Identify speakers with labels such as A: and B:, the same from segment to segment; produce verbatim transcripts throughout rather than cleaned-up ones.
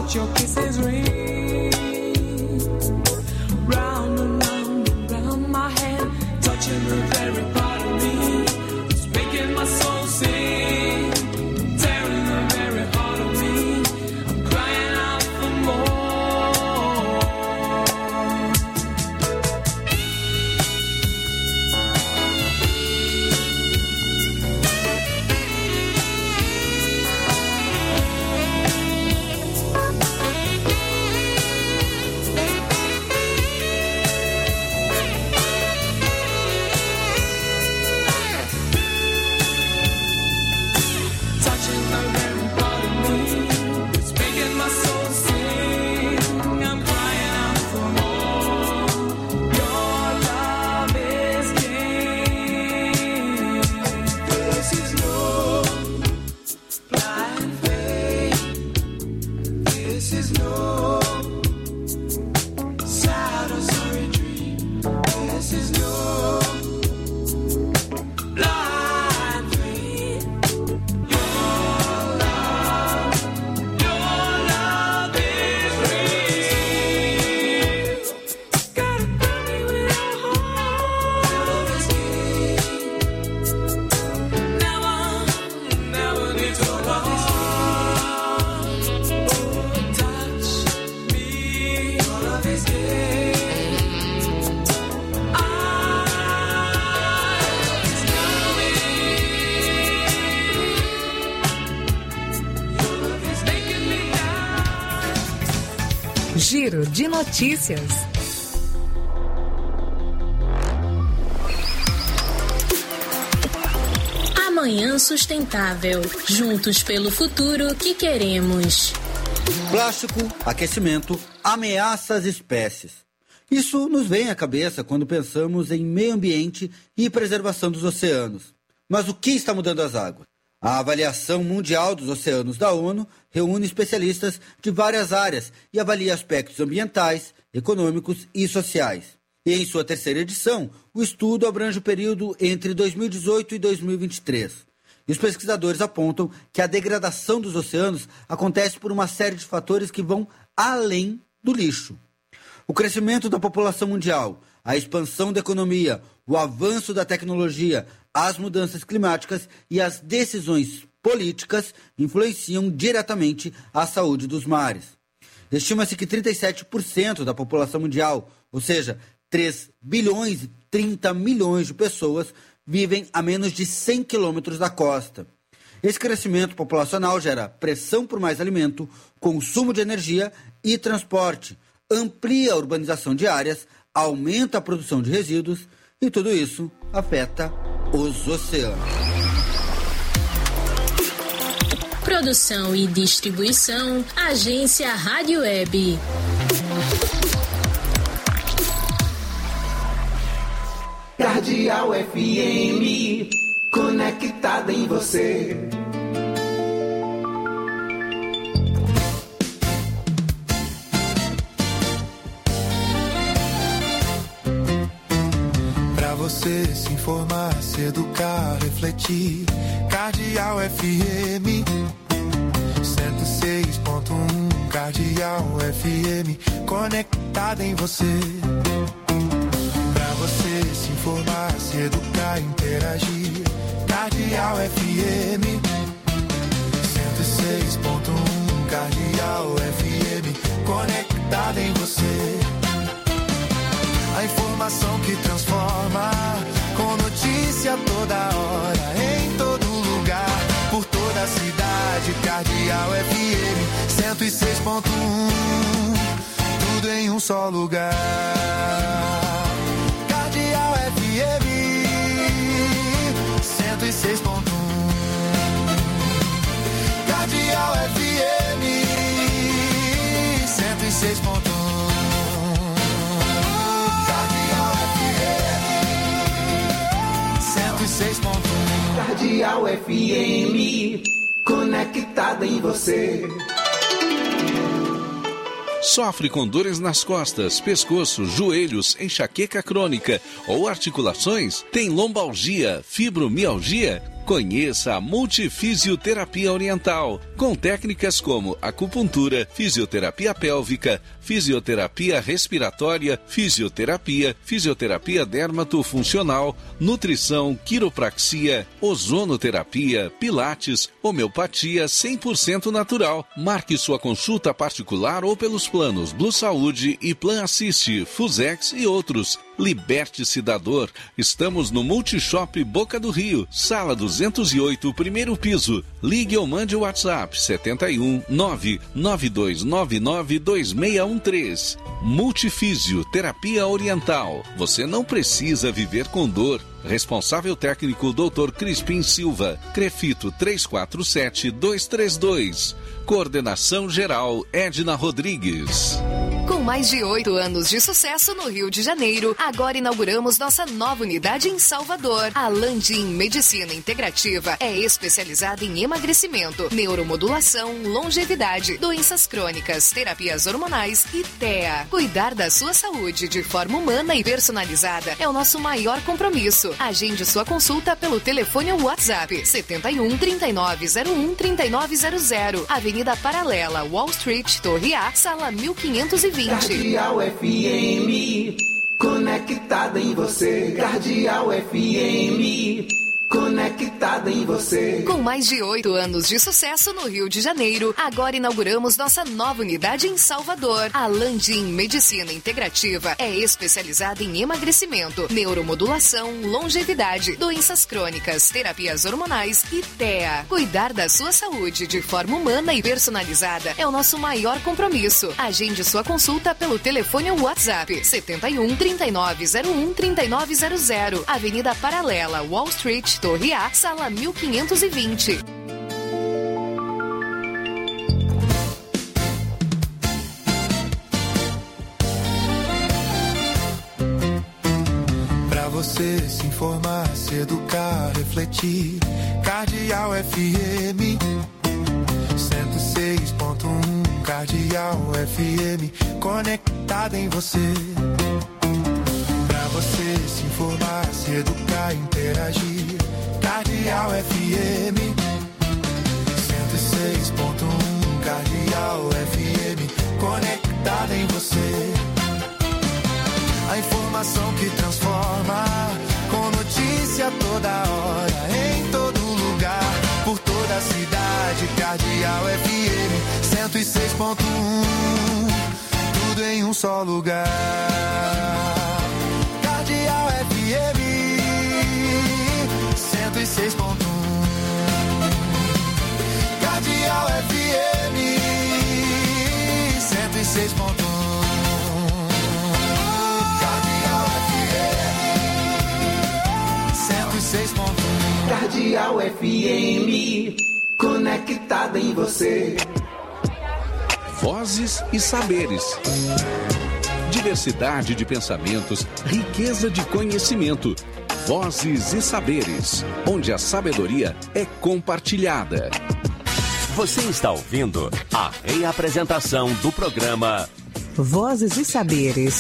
A: let your kisses ring. Round and round and round my head, touching the very part of me. It's making my soul sing, tearing the very heart of me. I'm crying out for more.
B: Giro de notícias.
C: Amanhã sustentável. Juntos pelo futuro que queremos.
D: Plástico, aquecimento, ameaça às espécies. Isso nos vem à cabeça quando pensamos em meio ambiente e preservação dos oceanos. Mas o que está mudando as águas? A avaliação mundial dos oceanos da ONU reúne especialistas de várias áreas e avalia aspectos ambientais, econômicos e sociais. E em sua terceira edição, o estudo abrange o período entre dois mil e dezoito e dois mil e vinte e três. E os pesquisadores apontam que a degradação dos oceanos acontece por uma série de fatores que vão além do lixo. O crescimento da população mundial, a expansão da economia, o avanço da tecnologia, as mudanças climáticas e as decisões políticas influenciam diretamente a saúde dos mares. Estima-se que trinta e sete por cento da população mundial, ou seja, três bilhões e trinta milhões de pessoas, vivem a menos de cem quilômetros da costa. Esse crescimento populacional gera pressão por mais alimento, consumo de energia e transporte, amplia a urbanização de áreas, aumenta a produção de resíduos e tudo isso afeta os oceanos.
C: Produção e distribuição, Agência Rádio Web.
E: Cardeal F M, conectada em você.
F: Pra você se informar, se educar, refletir. Cardeal F M cento e seis ponto um, Cardeal F M, conectada em você. Pra você se informar, se educar, interagir. Cardeal F M cento e seis ponto um, Cardeal F M, conectada em você. A informação que transforma, com notícia toda hora, em todo lugar, por toda a cidade. Cardeal F M cento e seis ponto um, tudo em um só lugar. Cardeal F M cento e seis ponto um, Cardeal F M cento e seis ponto um.
E: Cardeal F M, conectada em você.
G: Sofre com dores nas costas, pescoço, joelhos, enxaqueca crônica ou articulações? Tem lombalgia, fibromialgia? Conheça a Multifisioterapia Oriental, com técnicas como acupuntura, fisioterapia pélvica, fisioterapia respiratória, fisioterapia, fisioterapia dermatofuncional, nutrição, quiropraxia, ozonoterapia, pilates, homeopatia cem por cento natural. Marque sua consulta particular ou pelos planos Blue Saúde e Plan Assist, Fusex e outros. Liberte-se da dor. Estamos no Multishop Boca do Rio, sala duzentos e oito, primeiro piso. Ligue ou mande o WhatsApp setenta e um, nove nove dois nove nove dois seis um três. Multifísio Terapia Oriental. Você não precisa viver com dor. Responsável técnico doutor Crispim Silva. Crefito três quatro sete dois três dois. Coordenação geral Edna Rodrigues.
B: Com mais de oito anos de sucesso no Rio de Janeiro, agora inauguramos nossa nova unidade em Salvador. A Landim Medicina Integrativa é especializada em emagrecimento, neuromodulação, longevidade, doenças crônicas, terapias hormonais e T E A. Cuidar da sua saúde de forma humana e personalizada é o nosso maior compromisso. Agende sua consulta pelo telefone ou WhatsApp setenta e um, trinta e nove zero um, trinta e nove zero zero, Avenida Paralela, Wall Street, Torre A, sala mil quinhentos e vinte.
E: Cardeal F M, conectada em você. Cardeal F M, conectada em você.
B: Com mais de oito anos de sucesso no Rio de Janeiro, agora inauguramos nossa nova unidade em Salvador. A Landim Medicina Integrativa é especializada em emagrecimento, neuromodulação, longevidade, doenças crônicas, terapias hormonais e T E A. Cuidar da sua saúde de forma humana e personalizada é o nosso maior compromisso. Agende sua consulta pelo telefone ou WhatsApp setenta e um, trinta e nove zero um, trinta e nove zero zero, Avenida Paralela, Wall Street, Torre A, sala mil quinhentos e vinte.
F: Pra você se informar, se educar, refletir. Cardeal F M cento e seis ponto um. Cardeal F M, conectada em você. Pra você se informar, se educar, interagir. Cardeal F M cento e seis ponto um. Cardeal F M, conectada em você. A informação que transforma, com notícia toda hora, em todo lugar, por toda a cidade. Cardeal F M cento e seis ponto um, tudo em um só lugar. Cardeal F M cento e seis ponto um. Cardeal F M cento e seis ponto um. Cardeal F M cento e seis ponto um.
E: Cardeal F M, conectada em você.
G: Vozes e saberes. Diversidade de pensamentos, riqueza de conhecimento. Vozes e saberes, onde a sabedoria é compartilhada.
H: Você está ouvindo a reapresentação do programa
B: Vozes e Saberes.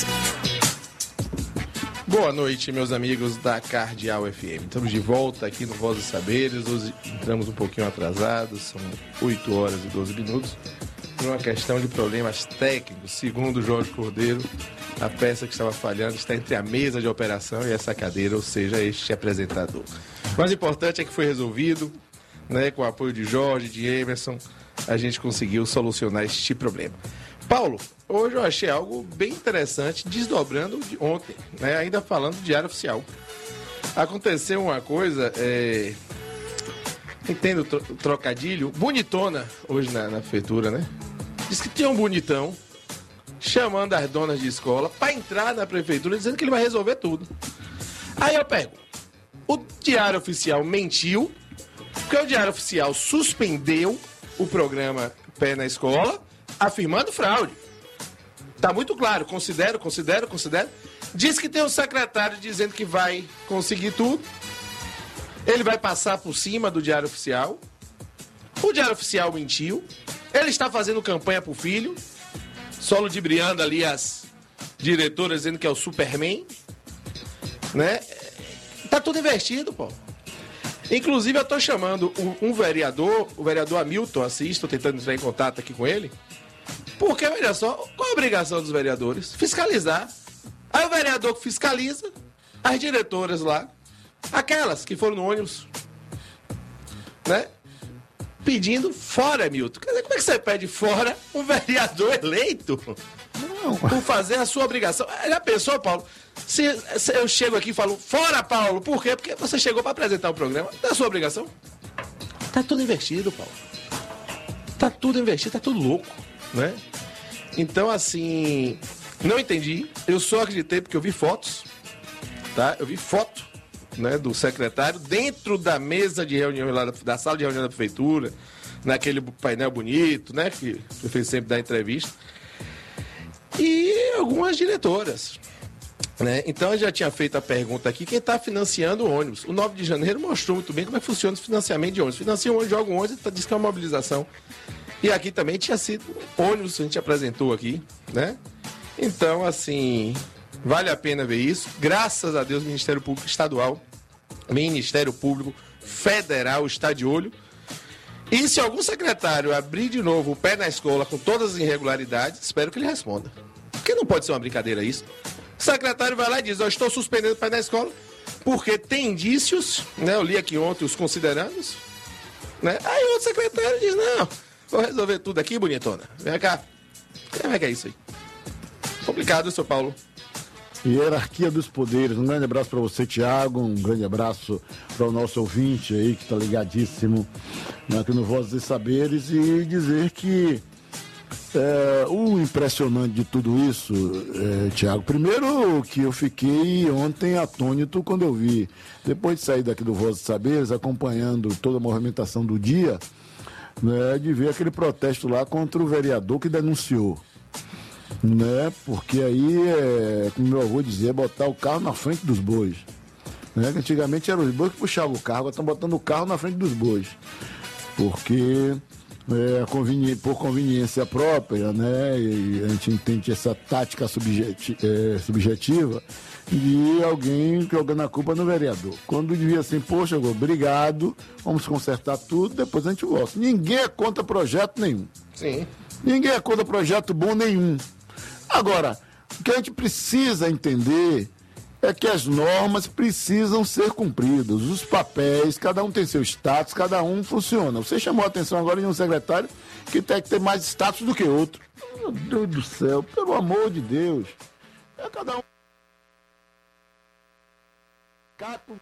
I: Boa noite, meus amigos da Cardeal F M. Estamos de volta aqui no Vozes e Saberes. Hoje entramos um pouquinho atrasados, são oito horas e doze minutos. Por uma questão de problemas técnicos, segundo o Jorge Cordeiro, a peça que estava falhando está entre a mesa de operação e essa cadeira, ou seja, este apresentador. O mais importante é que foi resolvido, né, com o apoio de Jorge, de Emerson, a gente conseguiu solucionar este problema. Paulo, hoje eu achei algo bem interessante, desdobrando de ontem, né, ainda falando do Diário Oficial. Aconteceu uma coisa, é... entendo o trocadilho, bonitona hoje na, na prefeitura, né? Diz que tinha um bonitão chamando as donas de escola para entrar na prefeitura dizendo que ele vai resolver tudo. Aí eu pergunto, o Diário Oficial mentiu, porque o Diário Oficial suspendeu o programa Pé na Escola, afirmando fraude. Tá muito claro, considero, considero, considero. Diz que tem um secretário dizendo que vai conseguir tudo. Ele vai passar por cima do Diário Oficial. O Diário Oficial mentiu. Ele está fazendo campanha pro filho, só ludibriando ali as diretoras, dizendo que é o Superman, né? Tá tudo invertido, pô. Inclusive, eu estou chamando um, um vereador, o vereador Hamilton Assis, estou tentando entrar em contato aqui com ele, porque, olha só, qual a obrigação dos vereadores? Fiscalizar. Aí o vereador que fiscaliza, as diretoras lá, aquelas que foram no ônibus, né? Pedindo fora, Milton. Quer dizer, como é que você pede fora um vereador eleito? Não. Por fazer a sua obrigação. Já pensou, Paulo? Se, se eu chego aqui e falo, fora, Paulo, por quê? Porque você chegou para apresentar o programa. Não é a sua obrigação? Tá tudo investido, Paulo. Tá tudo investido, tá tudo louco, né? Então, assim, não entendi. Eu só acreditei porque eu vi fotos, tá? Eu vi foto, né, do secretário dentro da mesa de reunião lá da, da sala de reunião da prefeitura, naquele painel bonito, né, que o prefeito sempre dá entrevista, e algumas diretoras, né? Então eu já tinha feito a pergunta aqui, quem está financiando o ônibus? O nove de janeiro mostrou muito bem como é que funciona o financiamento de ônibus. Financia um ônibus, joga um ônibus, diz que é uma mobilização. E aqui também tinha sido ônibus, a gente apresentou aqui, né? Então, assim, vale a pena ver isso. Graças a Deus, o Ministério Público Estadual, Ministério Público Federal está de olho. E se algum secretário abrir de novo o pé na escola com todas as irregularidades, espero que ele responda. Porque não pode ser uma brincadeira isso. O secretário vai lá e diz, eu estou suspendendo o pé na escola porque tem indícios, né? Eu li aqui ontem os considerandos, né? Aí outro secretário diz, não, vou resolver tudo aqui, bonitona. Vem cá. Como é que é isso aí? Complicado, seu Paulo.
J: Hierarquia dos poderes. Um grande abraço para você, Tiago. Um grande abraço para o nosso ouvinte aí, que está ligadíssimo aqui no Vozes e Saberes. E dizer que é, o impressionante de tudo isso, é, Tiago, primeiro que eu fiquei ontem atônito quando eu vi, depois de sair daqui do Vozes e Saberes, acompanhando toda a movimentação do dia, né, de ver aquele protesto lá contra o vereador que denunciou. Né? Porque aí, é, como meu avô dizia, é botar o carro na frente dos bois. Né? Que antigamente eram os bois que puxavam o carro, agora estão botando o carro na frente dos bois. Porque, é, conveni- por conveniência própria, né? E a gente entende essa tática subjeti- é, subjetiva de alguém jogando a culpa no vereador. Quando devia assim, poxa, obrigado, vamos consertar tudo, depois a gente volta. Ninguém é contra projeto nenhum.
I: Sim.
J: Ninguém é contra projeto bom nenhum. Agora, o que a gente precisa entender é que as normas precisam ser cumpridas. Os papéis, cada um tem seu status, cada um funciona. Você chamou a atenção agora de um secretário que tem que ter mais status do que outro. Meu Deus do céu, pelo amor de Deus. É cada um. Cato.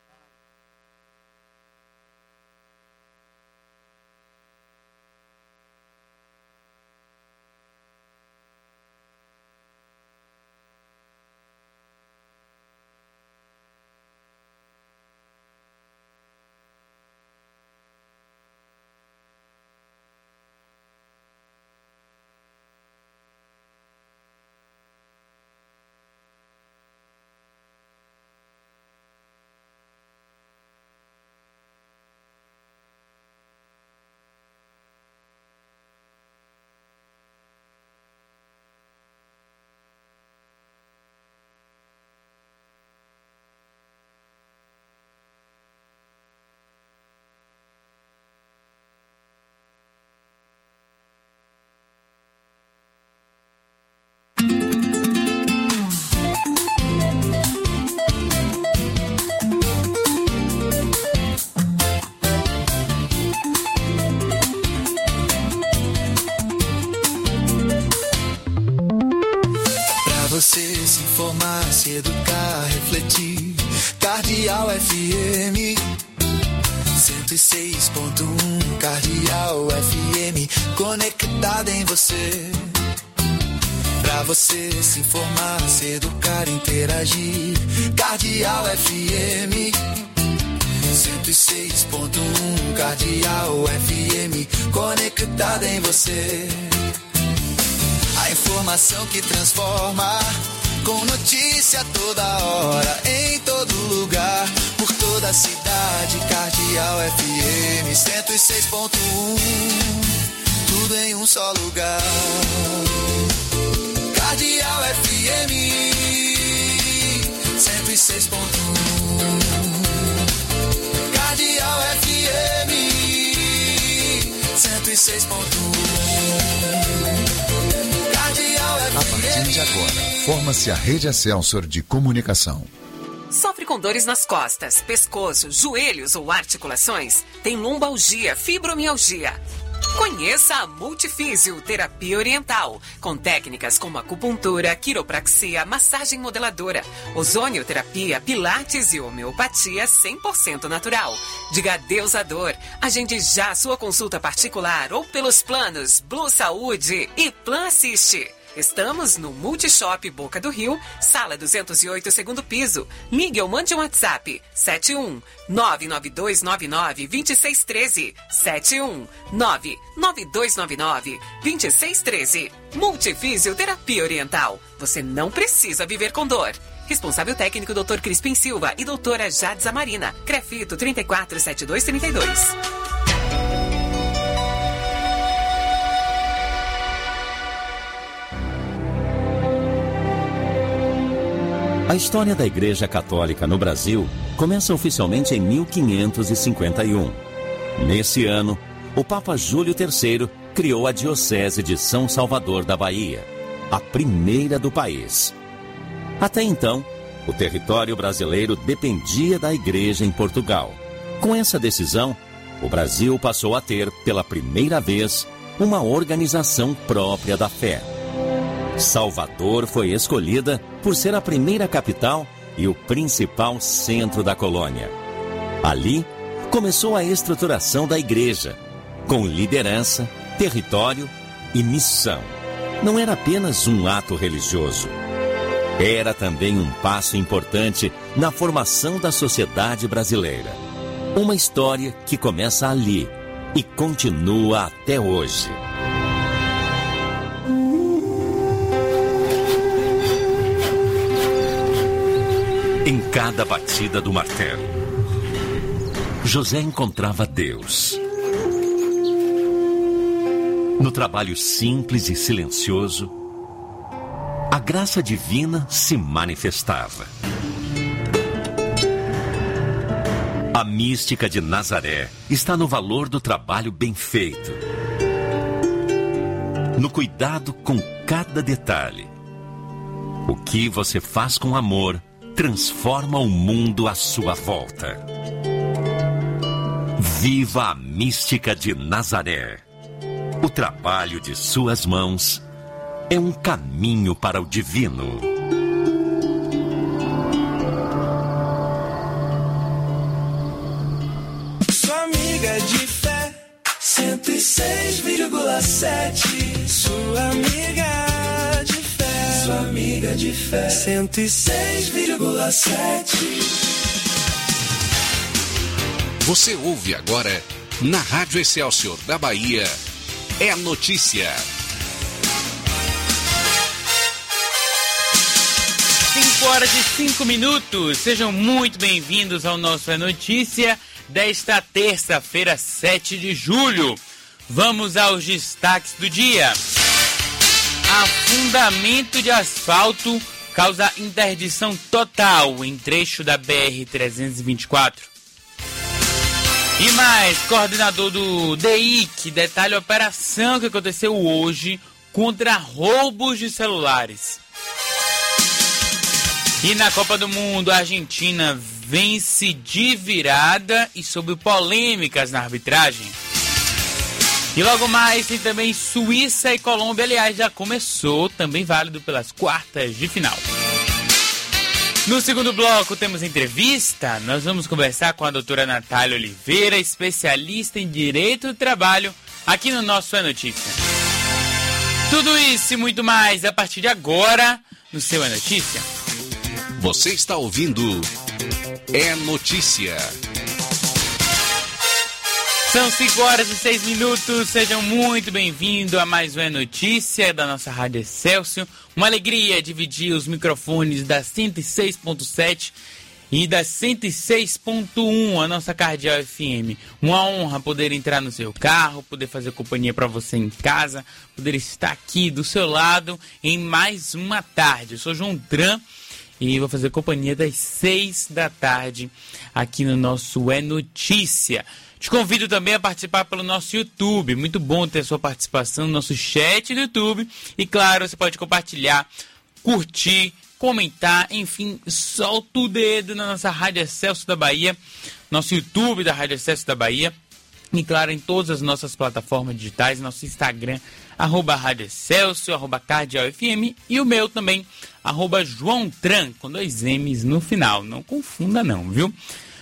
F: Você se informar, se educar, refletir. Cardeal F M cento e seis ponto um. Cardeal F M conectada em você. Pra você se informar, se educar, interagir. Cardeal F M cento e seis ponto um. Cardeal F M conectada em você. A informação que transforma, com notícia toda hora, em todo lugar, por toda a cidade. Cardeal F M cento e seis ponto um, tudo em um só lugar. Cardeal F M cento e seis ponto um. Cardeal F M cento e seis ponto um. Cardeal F M.
K: A partir de agora, forma-se a Rede Excelsior de Comunicação.
L: Sofre com dores nas costas, pescoço, joelhos ou articulações? Tem lombalgia, fibromialgia? Conheça a Multifísio Terapia Oriental, com técnicas como acupuntura, quiropraxia, massagem modeladora, ozonioterapia, pilates e homeopatia cem por cento natural. Diga adeus à dor. Agende já sua consulta particular ou pelos planos Blue Saúde e Plan Assiste. Estamos no Multishop Boca do Rio, sala duzentos e oito, segundo piso. Ligue ou mande um WhatsApp sete um nove nove dois nove nove dois seis um três, sete um nove nove dois nove nove dois seis um três. Multifísio Terapia Oriental. Você não precisa viver com dor. Responsável técnico doutor Crispim Silva e doutora Jadza Marina. Crefito trinta e quatro, setenta e dois, trinta e dois.
H: A história da Igreja Católica no Brasil começa oficialmente em mil quinhentos e cinquenta e um. Nesse ano, o Papa Júlio terceiro criou a Diocese de São Salvador da Bahia, a primeira do país. Até então, o território brasileiro dependia da Igreja em Portugal. Com essa decisão, o Brasil passou a ter, pela primeira vez, uma organização própria da fé. Salvador foi escolhida por ser a primeira capital e o principal centro da colônia. Ali, começou a estruturação da igreja, com liderança, território e missão. Não era apenas um ato religioso. Era também um passo importante na formação da sociedade brasileira. Uma história que começa ali e continua até hoje. Em cada batida do martelo, José encontrava Deus. No trabalho simples e silencioso, a graça divina se manifestava. A mística de Nazaré está no valor do trabalho bem feito, no cuidado com cada detalhe. O que você faz com amor transforma o mundo à sua volta. Viva a mística de Nazaré. O trabalho de suas mãos é um caminho para o divino.
F: Sua amiga de fé, cento e seis vírgula sete. Sua amiga de fé, sua amiga de fé, cento e seis vírgula sete.
G: Você ouve agora, na Rádio Excelsior da Bahia, é notícia.
M: cinco horas e cinco minutos. Sejam muito bem-vindos ao nosso É Notícia desta terça-feira, sete de julho. Vamos aos destaques do dia. Afundamento de asfalto causa interdição total em trecho da B R trezentos e vinte e quatro. E mais, coordenador do D I C detalha a operação que aconteceu hoje contra roubos de celulares. E na Copa do Mundo, a Argentina vence de virada e sob polêmicas na arbitragem. E logo mais tem também Suíça e Colômbia, aliás, já começou, também válido pelas quartas de final. No segundo bloco temos entrevista, nós vamos conversar com a doutora Natália Oliveira, especialista em Direito do Trabalho, aqui no nosso É Notícia. Tudo isso e muito mais a partir de agora no seu É Notícia.
G: Você está ouvindo É Notícia.
M: São cinco horas e seis minutos, sejam muito bem-vindos a mais um É Notícia da nossa Rádio Excelsior. Uma alegria dividir os microfones da cento e seis ponto sete e da cento e seis ponto um, a nossa Cardeal F M. Uma honra poder entrar no seu carro, poder fazer companhia para você em casa, poder estar aqui do seu lado em mais uma tarde. Eu sou João Dran e vou fazer companhia das seis da tarde aqui no nosso É Notícia. Te convido também a participar pelo nosso YouTube. Muito bom ter a sua participação no nosso chat do YouTube. E claro, você pode compartilhar, curtir, comentar, enfim, solta o dedo na nossa Rádio Excelsior da Bahia, nosso YouTube da Rádio Excelsior da Bahia. E claro, em todas as nossas plataformas digitais, nosso Instagram, arroba Rádio Excelsior, arroba Cardeal F M, e o meu também, arroba João Tran, com dois M's no final. Não confunda não, viu?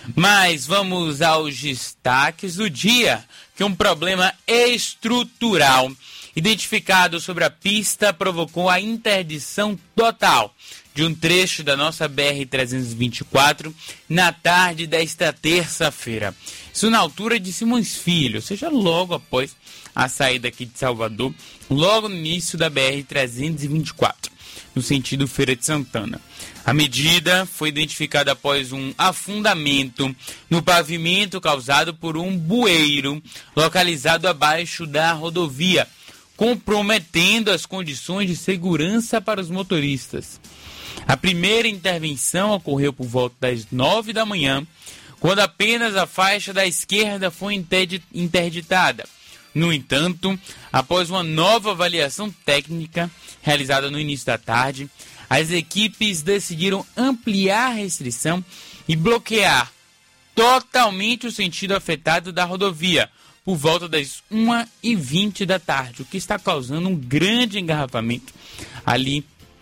M: Mas vamos aos destaques do dia, que um problema estrutural identificado sobre a pista provocou a interdição total de um trecho da nossa B R trezentos e vinte e quatro na tarde desta terça-feira. Isso na altura de Simões Filho, ou seja, logo após a saída aqui de Salvador, logo no início da B R trezentos e vinte e quatro, no sentido Feira de Santana. A medida foi identificada após um afundamento no pavimento causado por um bueiro localizado abaixo da rodovia, comprometendo as condições de segurança para os motoristas. A primeira intervenção ocorreu por volta das nove da manhã, quando apenas a faixa da esquerda foi interditada. No entanto, após uma nova avaliação técnica realizada no início da tarde, as equipes decidiram ampliar a restrição e bloquear totalmente o sentido afetado da rodovia por volta das uma e vinte da tarde, o que está causando um grande engarrafamento ali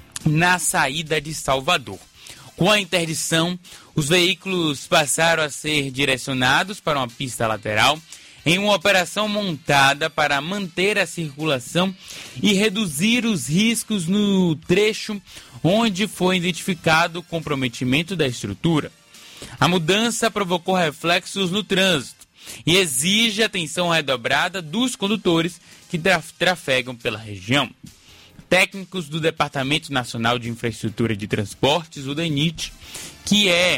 M: na saída de Salvador. Com a interdição, os veículos passaram a ser direcionados para uma pista lateral em uma operação montada para manter a circulação e reduzir os riscos no trecho onde foi identificado o comprometimento da estrutura. A mudança provocou reflexos no trânsito e exige atenção redobrada dos condutores que traf- trafegam pela região. Técnicos do Departamento Nacional de Infraestrutura de Transportes, o DENIT, que é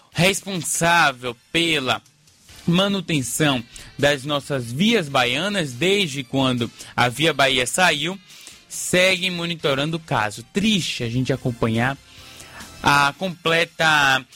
M: responsável pela manutenção das nossas vias baianas desde quando a Via Bahia saiu, seguem monitorando o caso. Triste a gente acompanhar a completa,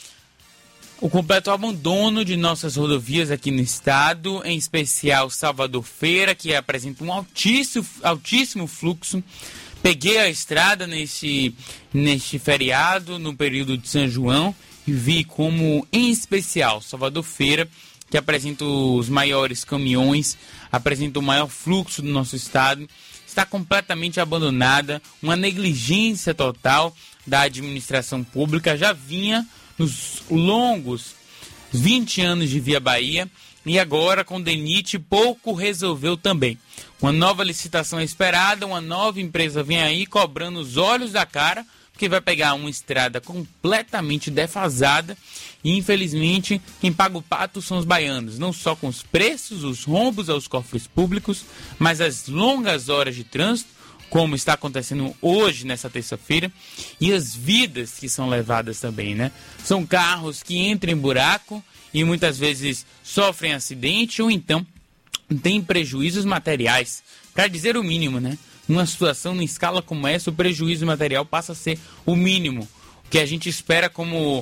M: o completo abandono de nossas rodovias aqui no estado, em especial Salvador Feira, que apresenta um altíssimo, altíssimo fluxo. Peguei a estrada neste, neste feriado, no período de São João, e vi como, em especial, Salvador Feira, que apresenta os maiores caminhões, apresenta o maior fluxo do nosso estado, está completamente abandonada, uma negligência total da administração pública. Já vinha nos longos vinte anos de Via Bahia, e agora com o DENIT pouco resolveu também. Uma nova licitação é esperada, uma nova empresa vem aí cobrando os olhos da cara, porque vai pegar uma estrada completamente defasada e, infelizmente, quem paga o pato são os baianos, não só com os preços, os rombos aos cofres públicos, mas as longas horas de trânsito, como está acontecendo hoje, nessa terça-feira, e as vidas que são levadas também, né? São carros que entram em buraco e muitas vezes sofrem acidente ou então têm prejuízos materiais, para dizer o mínimo, né? Numa situação, em escala como essa, o prejuízo material passa a ser o mínimo, o que a gente espera como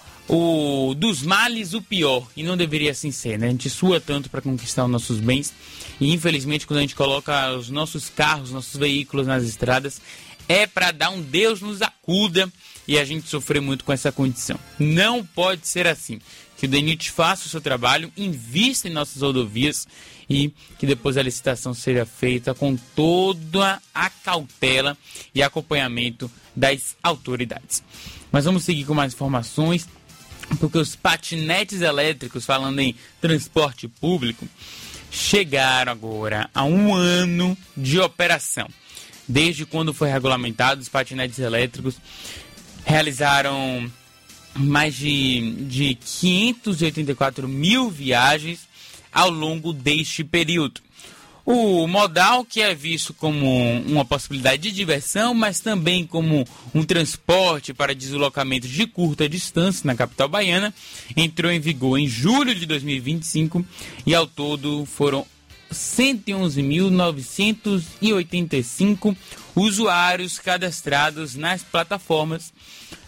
M: o dos males o pior, e não deveria assim ser, né? A gente sua tanto para conquistar os nossos bens, e infelizmente quando a gente coloca os nossos carros, nossos veículos nas estradas, é para dar um Deus nos acuda e a gente sofrer muito com essa condição. Não pode ser assim. Que o DENIT faça o seu trabalho, invista em nossas rodovias e que depois a licitação seja feita com toda a cautela e acompanhamento das autoridades. Mas vamos seguir com mais informações, porque os patinetes elétricos, falando em transporte público, chegaram agora a um ano de operação. Desde quando foi regulamentado, os patinetes elétricos realizaram mais de, de quinhentos e oitenta e quatro mil viagens ao longo deste período. O modal, que é visto como uma possibilidade de diversão, mas também como um transporte para deslocamentos de curta distância na capital baiana, entrou em vigor em julho de dois mil e vinte e cinco e ao todo foram cento e onze mil novecentos e oitenta e cinco usuários cadastrados nas plataformas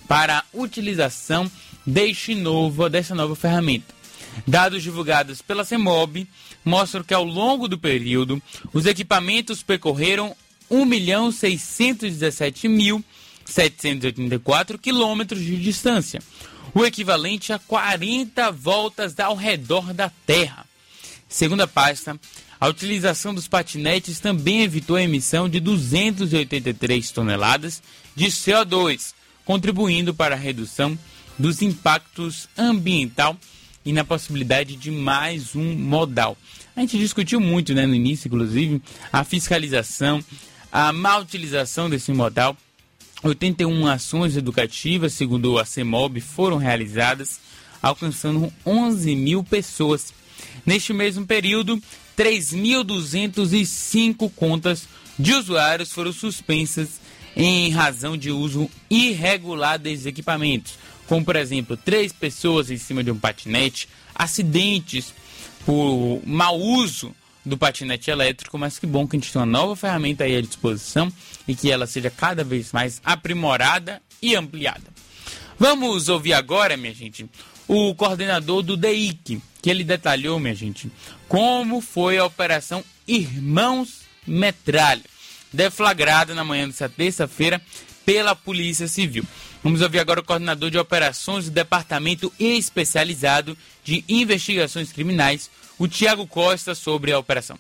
M: para a utilização deste novo, dessa nova ferramenta. Dados divulgados pela CEMOB mostram que ao longo do período, os equipamentos percorreram um milhão seiscentos e dezessete mil setecentos e oitenta e quatro quilômetros de distância, o equivalente a quarenta voltas ao redor da Terra. Segundo a pasta, a utilização dos patinetes também evitou a emissão de duzentas e oitenta e três toneladas de C O dois, contribuindo para a redução dos impactos ambientais e na possibilidade de mais um modal. A gente discutiu muito, né, no início, inclusive, a fiscalização, a má utilização desse modal. oitenta e uma ações educativas, segundo a CEMOB, foram realizadas, alcançando onze mil pessoas. Neste mesmo período, três mil duzentas e cinco contas de usuários foram suspensas em razão de uso irregular desses equipamentos, como, por exemplo, três pessoas em cima de um patinete, acidentes por mau uso do patinete elétrico, mas que bom que a gente tem uma nova ferramenta aí à disposição e que ela seja cada vez mais aprimorada e ampliada. Vamos ouvir agora, minha gente, o coordenador do D I C, que ele detalhou, minha gente, como foi a Operação Irmãos Metralha, deflagrada na manhã dessa terça-feira pela Polícia Civil. Vamos ouvir agora o coordenador de operações do Departamento Especializado de Investigações Criminais, o Tiago Costa, sobre a operação.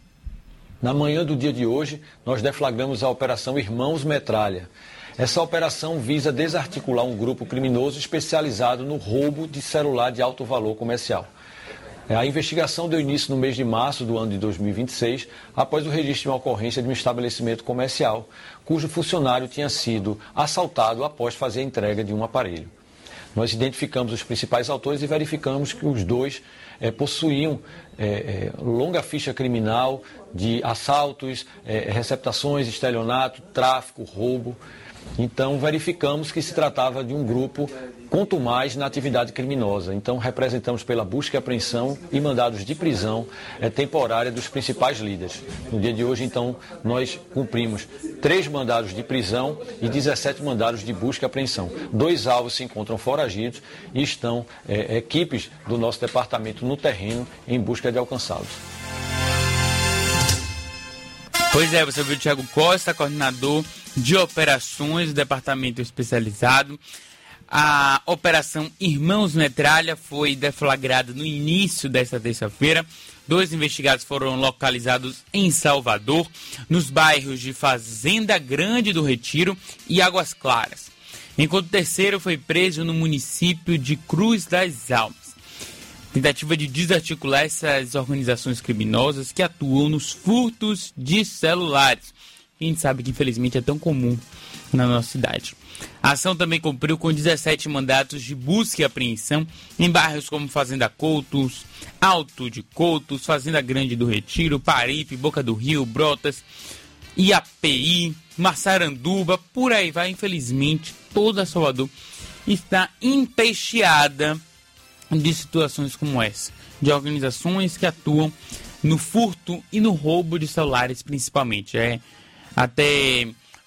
N: Na manhã do dia de hoje, nós deflagramos a Operação Irmãos Metralha. Essa operação visa desarticular um grupo criminoso especializado no roubo de celular de alto valor comercial. A investigação deu início no mês de março do ano de dois mil e vinte e seis, após o registro de uma ocorrência de um estabelecimento comercial, cujo funcionário tinha sido assaltado após fazer a entrega de um aparelho. Nós identificamos os principais autores e verificamos que os dois é, possuíam é, é, longa ficha criminal de assaltos, é, receptações, estelionato, tráfico, roubo. Então, verificamos que se tratava de um grupo contumaz na atividade criminosa. Então, representamos pela busca e apreensão e mandados de prisão é, temporária dos principais líderes. No dia de hoje, então, nós cumprimos três mandados de prisão e dezessete mandados de busca e apreensão. Dois alvos se encontram foragidos e estão é, equipes do nosso departamento no terreno em busca de alcançá-los.
M: Pois é, você viu o Tiago Costa, coordenador de operações do Departamento Especializado. A Operação Irmãos Metralha foi deflagrada no início desta terça-feira. Dois investigados foram localizados em Salvador, nos bairros de Fazenda Grande do Retiro e Águas Claras, enquanto o terceiro foi preso no município de Cruz das Almas. Tentativa de desarticular essas organizações criminosas que atuam nos furtos de celulares. A gente sabe que infelizmente é tão comum na nossa cidade. A ação também cumpriu com dezessete mandatos de busca e apreensão em bairros como Fazenda Coutos, Alto de Coutos, Fazenda Grande do Retiro, Paripe, Boca do Rio, Brotas, I A P I, Massaranduba, por aí vai. Infelizmente, toda Salvador está empesteada de situações como essa, de organizações que atuam no furto e no roubo de celulares principalmente. É até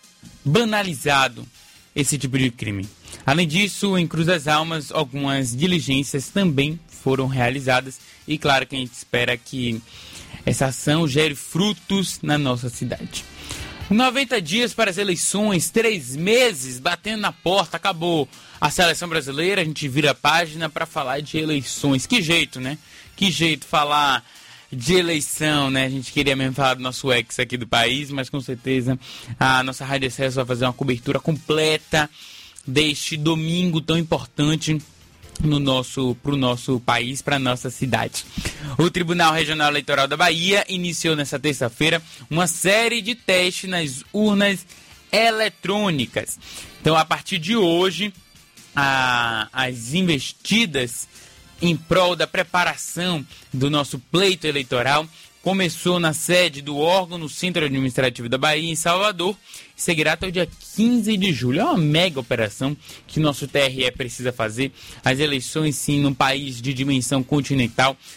M: banalizado esse tipo de crime. Além disso, em Cruz das Almas, algumas diligências também foram realizadas e claro que a gente espera que essa ação gere frutos na nossa cidade. noventa dias para as eleições, três meses batendo na porta, acabou a seleção brasileira, a gente vira a página para falar de eleições. Que jeito, né? Que jeito falar de eleição, né? A gente queria mesmo falar do nosso ex aqui do país, mas com certeza a nossa Rádio Excesso vai fazer uma cobertura completa deste domingo tão importante no nosso, para o nosso país, para a nossa cidade. O Tribunal Regional Eleitoral da Bahia iniciou nesta terça-feira uma série de testes nas urnas eletrônicas. Então, a partir de hoje, a, as investidas em prol da preparação do nosso pleito eleitoral começou na sede do órgão no Centro Administrativo da Bahia, em Salvador, e seguirá até o dia quinze de julho. É uma mega operação que nosso T R E precisa fazer. As eleições, sim, num país de dimensão continental,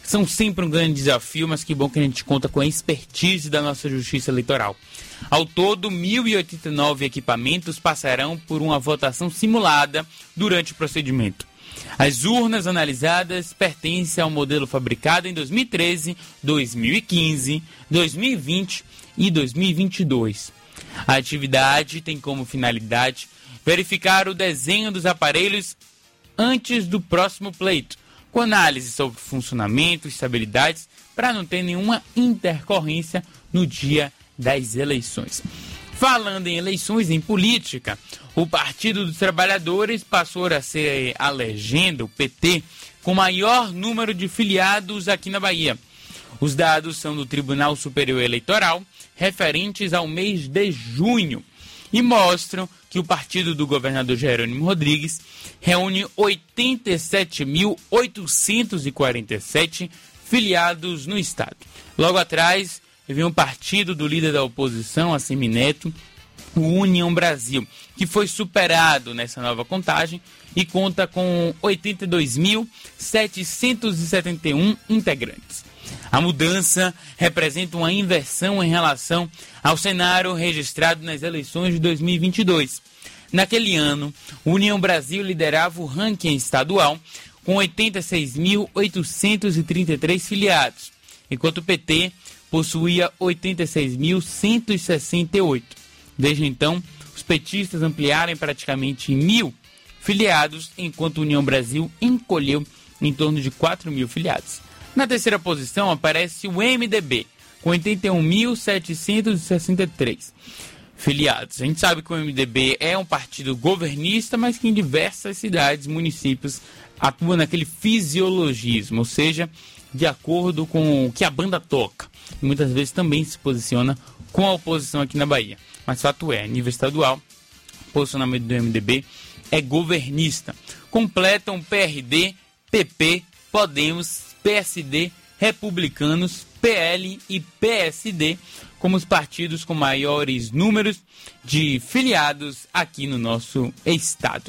M: são sempre um grande desafio, mas que bom que a gente conta com a expertise da nossa Justiça Eleitoral. Ao todo, mil e oitenta e nove equipamentos passarão por uma votação simulada durante o procedimento. As urnas analisadas pertencem ao modelo fabricado em dois mil e treze, dois mil e quinze, dois mil e vinte e dois mil e vinte e dois. A atividade tem como finalidade verificar o desenho dos aparelhos antes do próximo pleito, com análise sobre funcionamento e estabilidades para não ter nenhuma intercorrência no dia das eleições. Falando em eleições em política, o Partido dos Trabalhadores passou a ser a legenda, o P T, com maior número de filiados aqui na Bahia. Os dados são do Tribunal Superior Eleitoral, referentes ao mês de junho, e mostram que o partido do governador Jerônimo Rodrigues reúne oitenta e sete mil oitocentos e quarenta e sete filiados no estado. Logo atrás, vem o partido do líder da oposição, Assemineto, o União Brasil, que foi superado nessa nova contagem e conta com oitenta e dois mil setecentos e setenta e um integrantes. A mudança representa uma inversão em relação ao cenário registrado nas eleições de dois mil e vinte e dois. Naquele ano, o União Brasil liderava o ranking estadual com oitenta e seis mil oitocentos e trinta e três filiados, enquanto o P T possuía oitenta e seis mil cento e sessenta e oito. Desde então, os petistas ampliaram praticamente mil filiados, enquanto a União Brasil encolheu em torno de quatro mil filiados. Na terceira posição aparece o M D B, com oitenta e um mil setecentos e sessenta e três filiados. A gente sabe que o M D B é um partido governista, mas que em diversas cidades, municípios, atua naquele fisiologismo, ou seja, de acordo com o que a banda toca. E muitas vezes também se posiciona com a oposição aqui na Bahia. Mas fato é, a nível estadual, o posicionamento do M D B é governista. Completam P R D, P P, Podemos, P S D, Republicanos, P L e P S D como os partidos com maiores números de filiados aqui no nosso estado.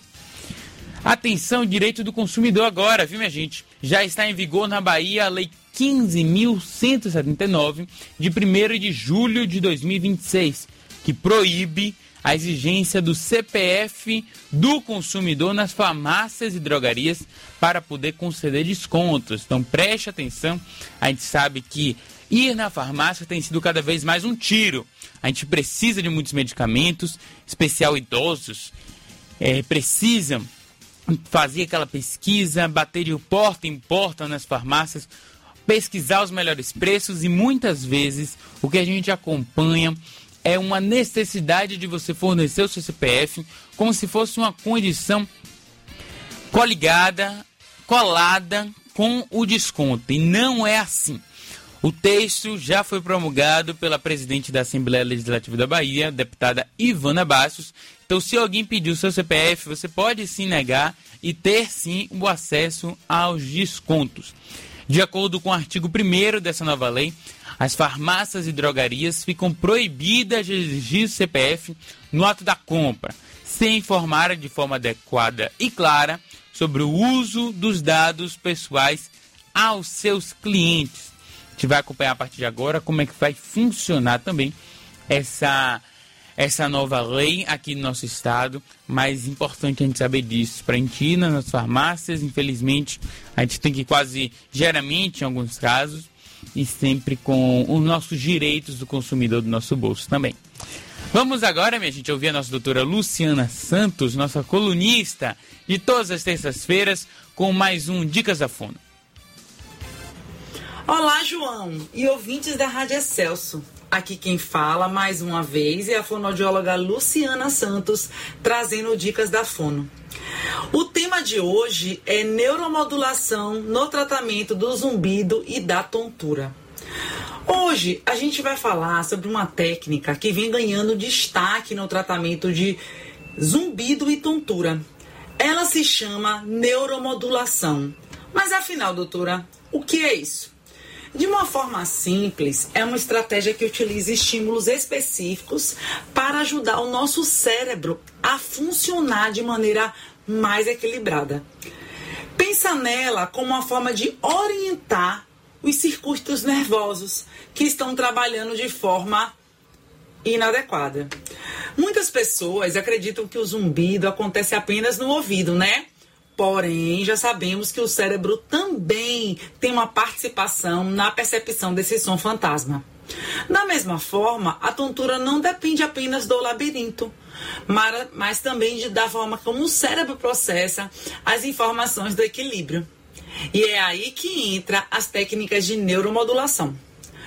M: Atenção, direito do consumidor agora, viu, minha gente? Já está em vigor na Bahia a Lei quinze mil cento e setenta e nove, de primeiro de julho de dois mil e vinte e seis, que proíbe a exigência do C P F do consumidor nas farmácias e drogarias para poder conceder descontos. Então preste atenção, a gente sabe que ir na farmácia tem sido cada vez mais um tiro. A gente precisa de muitos medicamentos, especial idosos, é, precisam fazer aquela pesquisa, bater de porta em porta nas farmácias, pesquisar os melhores preços e muitas vezes o que a gente acompanha é uma necessidade de você fornecer o seu C P F como se fosse uma condição coligada, colada com o desconto. E não é assim. O texto já foi promulgado pela presidente da Assembleia Legislativa da Bahia, deputada Ivana Bastos. Então, se alguém pedir o seu C P F, você pode sim negar e ter sim o acesso aos descontos. De acordo com o artigo primeiro dessa nova lei, as farmácias e drogarias ficam proibidas de exigir o C P F no ato da compra, sem informar de forma adequada e clara sobre o uso dos dados pessoais aos seus clientes. A gente vai acompanhar a partir de agora como é que vai funcionar também essa, essa nova lei aqui no nosso estado, mas importante a gente saber disso. Para a gente ir nas farmácias, infelizmente, a gente tem que ir quase diariamente em alguns casos, e sempre com os nossos direitos do consumidor do nosso bolso também. Vamos agora, minha gente, ouvir a nossa doutora Luciana Santos, nossa colunista de todas as terças-feiras, com mais um Dicas da Fono.
O: Olá, João e ouvintes da Rádio Excelso. Aqui quem fala mais uma vez é a fonoaudióloga Luciana Santos, trazendo Dicas da Fono. O tema de hoje é neuromodulação no tratamento do zumbido e da tontura. Hoje a gente vai falar sobre uma técnica que vem ganhando destaque no tratamento de zumbido e tontura. Ela se chama neuromodulação. Mas afinal, doutora, o que é isso? De uma forma simples, é uma estratégia que utiliza estímulos específicos para ajudar o nosso cérebro a funcionar de maneira mais equilibrada. Pensa nela como uma forma de orientar os circuitos nervosos que estão trabalhando de forma inadequada. Muitas pessoas acreditam que o zumbido acontece apenas no ouvido, né? Porém, já sabemos que o cérebro também tem uma participação na percepção desse som fantasma. Da mesma forma, a tontura não depende apenas do labirinto, mas, mas também de, da forma como o cérebro processa as informações do equilíbrio. E é aí que entra as técnicas de neuromodulação.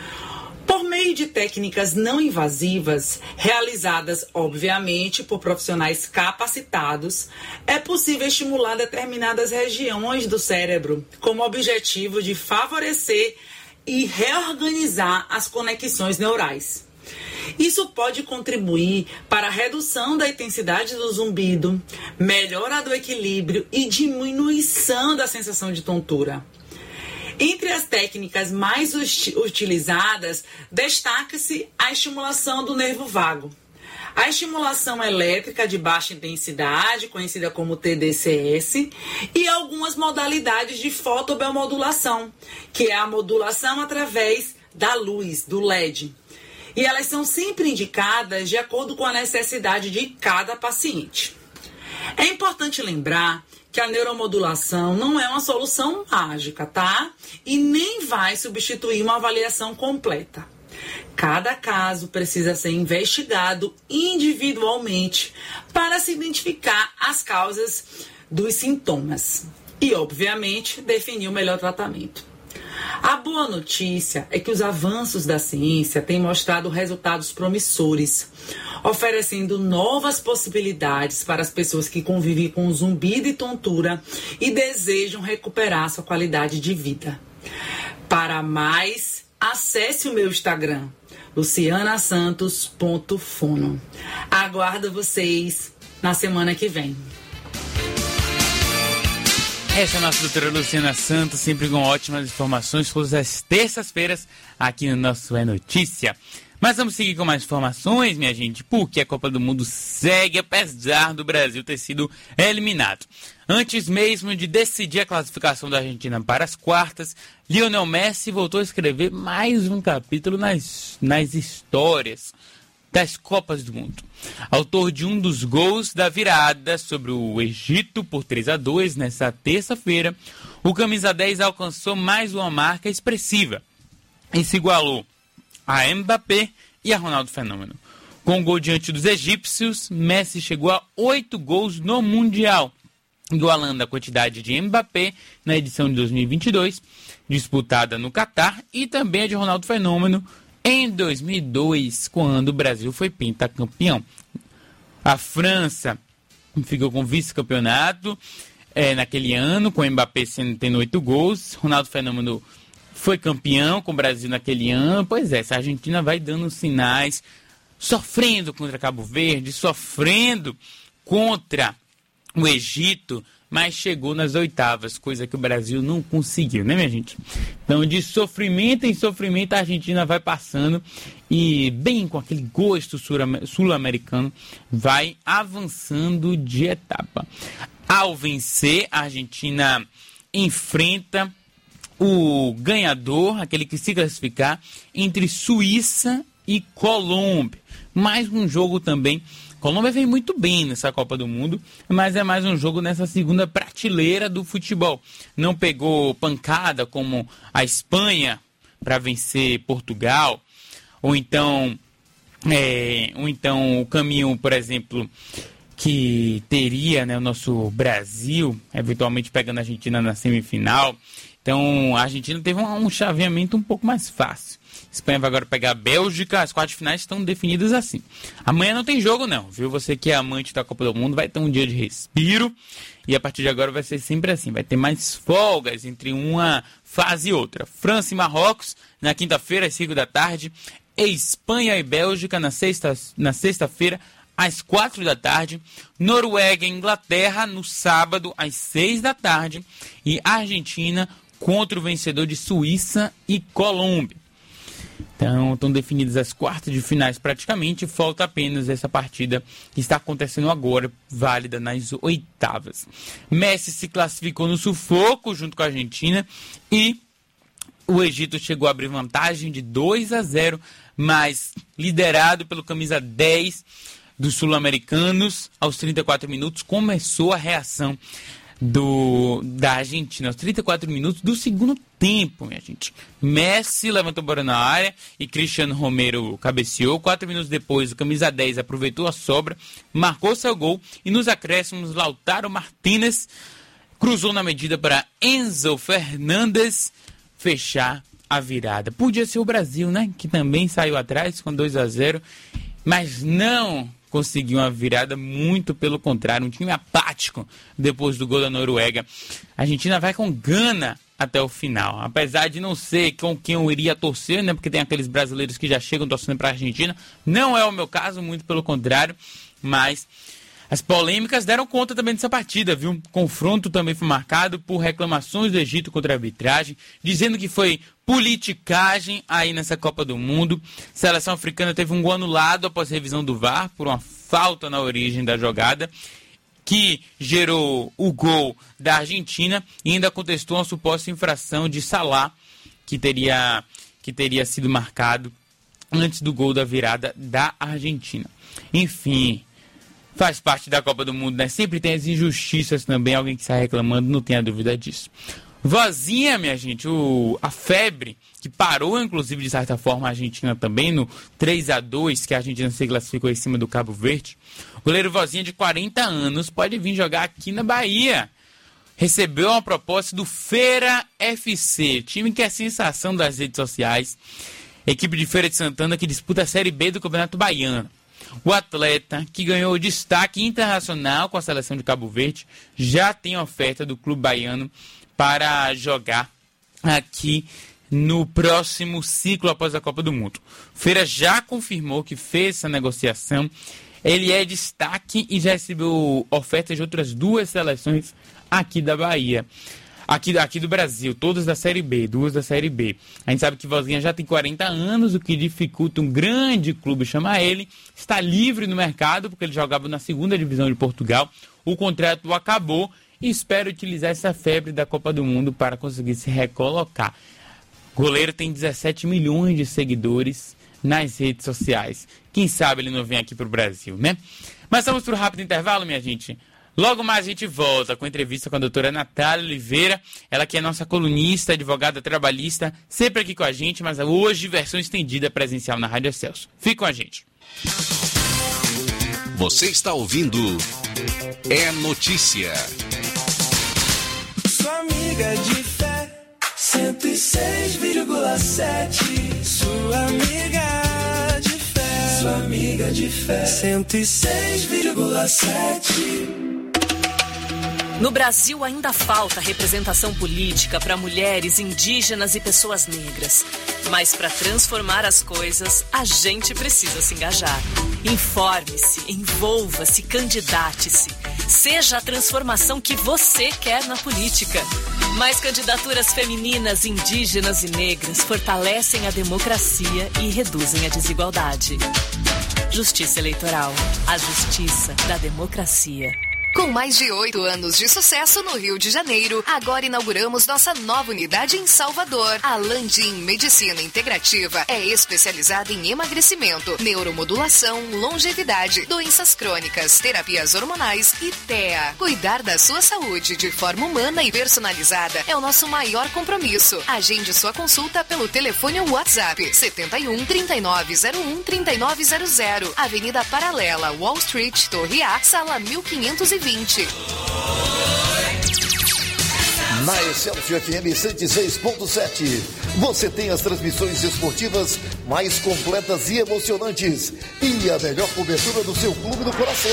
O: Por meio de técnicas não invasivas, realizadas, obviamente, por profissionais capacitados, é possível estimular determinadas regiões do cérebro, com o objetivo de favorecer e reorganizar as conexões neurais. Isso pode contribuir para a redução da intensidade do zumbido, melhora do equilíbrio e diminuição da sensação de tontura. Entre as técnicas mais utilizadas, destaca-se a estimulação do nervo vago. A estimulação elétrica de baixa intensidade, conhecida como T D C S, e algumas modalidades de fotobiomodulação, que é a modulação através da luz, do L E D. E elas são sempre indicadas de acordo com a necessidade de cada paciente. É importante lembrar que a neuromodulação não é uma solução mágica, tá? E nem vai substituir uma avaliação completa. Cada caso precisa ser investigado individualmente para se identificar as causas dos sintomas e, obviamente, definir o melhor tratamento. A boa notícia é que os avanços da ciência têm mostrado resultados promissores, oferecendo novas possibilidades para as pessoas que convivem com zumbido e tontura e desejam recuperar sua qualidade de vida. Para mais, acesse o meu Instagram, luciana santos ponto fono. Aguardo vocês na semana que vem.
M: Essa é a nossa doutora Luciana Santos, sempre com ótimas informações, todas as terças-feiras, aqui no nosso É Notícia. Mas vamos seguir com mais informações, minha gente, porque a Copa do Mundo segue, apesar do Brasil ter sido eliminado. Antes mesmo de decidir a classificação da Argentina para as quartas, Lionel Messi voltou a escrever mais um capítulo nas, nas histórias das Copas do Mundo. Autor de um dos gols da virada sobre o Egito por três a dois nessa terça-feira, o camisa dez alcançou mais uma marca expressiva e se igualou a Mbappé e a Ronaldo Fenômeno. Com o gol diante dos egípcios, Messi chegou a oito gols no Mundial, igualando a quantidade de Mbappé na edição de dois mil e vinte e dois, disputada no Catar, e também a de Ronaldo Fenômeno em dois mil e dois, quando o Brasil foi pentacampeão. A França ficou com vice-campeonato é, naquele ano, com o Mbappé sendo, tendo oito gols. Ronaldo Fenômeno foi campeão com o Brasil naquele ano. Pois é, essa Argentina vai dando sinais, sofrendo contra Cabo Verde, sofrendo contra o Egito, mas chegou nas oitavas, coisa que o Brasil não conseguiu, né, minha gente? Então, de sofrimento em sofrimento, a Argentina vai passando e, bem com aquele gosto sul-americano, vai avançando de etapa. Ao vencer, a Argentina enfrenta o ganhador, aquele que se classificar, entre Suíça e Colômbia. Mais um jogo também. Colômbia vem muito bem nessa Copa do Mundo, mas é mais um jogo nessa segunda prateleira do futebol. Não pegou pancada como a Espanha para vencer Portugal, ou então, é, ou então o caminho, por exemplo, que teria, né, o nosso Brasil, eventualmente pegando a Argentina na semifinal. Então a Argentina teve um, um chaveamento um pouco mais fácil. Espanha vai agora pegar a Bélgica, as quartas finais estão definidas assim. Amanhã não tem jogo não, viu? Você que é amante da Copa do Mundo vai ter um dia de respiro e a partir de agora vai ser sempre assim. Vai ter mais folgas entre uma fase e outra. França e Marrocos na quinta-feira às cinco da tarde. E Espanha e Bélgica na sexta, na sexta-feira às quatro da tarde. Noruega e Inglaterra no sábado às seis da tarde. E Argentina contra o vencedor de Suíça e Colômbia. Então, estão definidas as quartas de finais praticamente, falta apenas essa partida que está acontecendo agora, válida nas oitavas. Messi se classificou no sufoco junto com a Argentina e o Egito chegou a abrir vantagem de dois a zero, mas liderado pelo camisa dez dos sul-americanos, aos trinta e quatro minutos, começou a reação do, da Argentina. Aos trinta e quatro minutos do segundo tempo, minha gente. Messi levantou a bola na área e Cristiano Romero cabeceou. Quatro minutos depois, o camisa dez aproveitou a sobra, marcou seu gol e nos acréscimos, Lautaro Martínez cruzou na medida para Enzo Fernandes fechar a virada. Podia ser o Brasil, né? Que também saiu atrás com dois a zero, mas não conseguiu uma virada, muito pelo contrário, um time apático depois do gol da Noruega. A Argentina vai com gana até o final, apesar de não ser com quem eu iria torcer, né? Porque tem aqueles brasileiros que já chegam torcendo para a Argentina. Não é o meu caso, muito pelo contrário, mas as polêmicas deram conta também dessa partida, viu? O confronto também foi marcado por reclamações do Egito contra a arbitragem, dizendo que foi politicagem aí nessa Copa do Mundo. A seleção africana teve um gol anulado após revisão do V A R por uma falta na origem da jogada, que gerou o gol da Argentina, e ainda contestou uma suposta infração de Salah, que teria, que teria sido marcado antes do gol da virada da Argentina. Enfim, faz parte da Copa do Mundo, né? Sempre tem as injustiças também, alguém que sai reclamando, não tenha dúvida disso. Vozinha, minha gente, o, a febre, que parou, inclusive, de certa forma, a Argentina também, no três a dois, que a Argentina se classificou em cima do Cabo Verde. O goleiro Vozinha, de quarenta anos, pode vir jogar aqui na Bahia. Recebeu uma proposta do Feira F C, time que é sensação das redes sociais. Equipe de Feira de Santana que disputa a Série B do Campeonato Baiano. O atleta, que ganhou destaque internacional com a seleção de Cabo Verde, já tem oferta do clube baiano para jogar aqui no próximo ciclo após a Copa do Mundo. Feira já confirmou que fez essa negociação. Ele é destaque e já recebeu ofertas de outras duas seleções aqui da Bahia. Aqui, aqui do Brasil, todas da Série B, duas da Série B. A gente sabe que Vozinha já tem quarenta anos, o que dificulta um grande clube chamar ele. Está livre no mercado, porque ele jogava na segunda divisão de Portugal. O contrato acabou e espera utilizar essa febre da Copa do Mundo para conseguir se recolocar. O goleiro tem dezessete milhões de seguidores nas redes sociais. Quem sabe ele não vem aqui para o Brasil, né? Mas vamos para o rápido intervalo, minha gente. Logo mais a gente volta com a entrevista com a doutora Natália Oliveira, ela que é nossa colunista, advogada trabalhista, sempre aqui com a gente, mas hoje versão estendida presencial na Rádio Excelsior. Fique com a gente.
G: Você está ouvindo É Notícia.
A: Sua amiga de fé, cento e seis vírgula sete. Sua amiga de fé, sua amiga de fé, cento e seis vírgula sete.
P: No Brasil ainda falta representação política para mulheres, indígenas e pessoas negras. Mas para transformar as coisas, a gente precisa se engajar. Informe-se, envolva-se, candidate-se. Seja a transformação que você quer na política. Mais candidaturas femininas, indígenas e negras fortalecem a democracia e reduzem a desigualdade. Justiça Eleitoral. A justiça da democracia.
B: Com mais de oito anos de sucesso no Rio de Janeiro, agora inauguramos nossa nova unidade em Salvador. A Landim Medicina Integrativa é especializada em emagrecimento, neuromodulação, longevidade, doenças crônicas, terapias hormonais e T E A. Cuidar da sua saúde de forma humana e personalizada é o nosso maior compromisso. Agende sua consulta pelo telefone ou WhatsApp setenta e um, trinta e nove zero um, trinta e nove zero zero, Avenida Paralela, Wall Street, Torre A, sala mil quinhentos e vinte.
Q: Na Excelsior F M cento e seis ponto sete, você tem as transmissões esportivas mais completas e emocionantes e a melhor cobertura do seu clube do coração.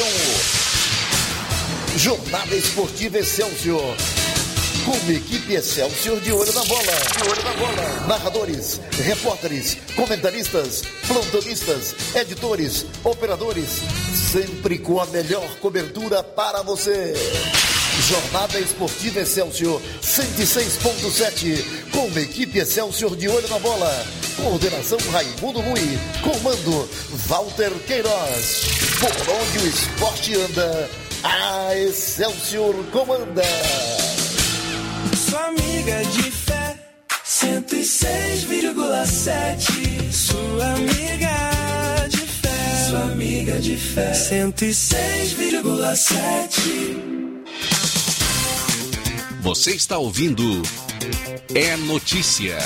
Q: Jornada Esportiva Excelsior, com a equipe Excelsior de olho na bola. De olho na bola. Narradores, repórteres, comentaristas, plantonistas, editores, operadores, sempre com a melhor cobertura para você. Jornada Esportiva Excelsior cento e seis ponto sete, com a equipe Excelsior de olho na bola. Coordenação Raimundo Nui, comando Walter Queiroz. Por onde o esporte anda, a Excelsior comanda.
A: Sua amiga de fé, cento cento e seis vírgula sete. Sua amiga de fé. Sua amiga de fé. cento e seis vírgula sete.
G: Você está ouvindo É Notícia.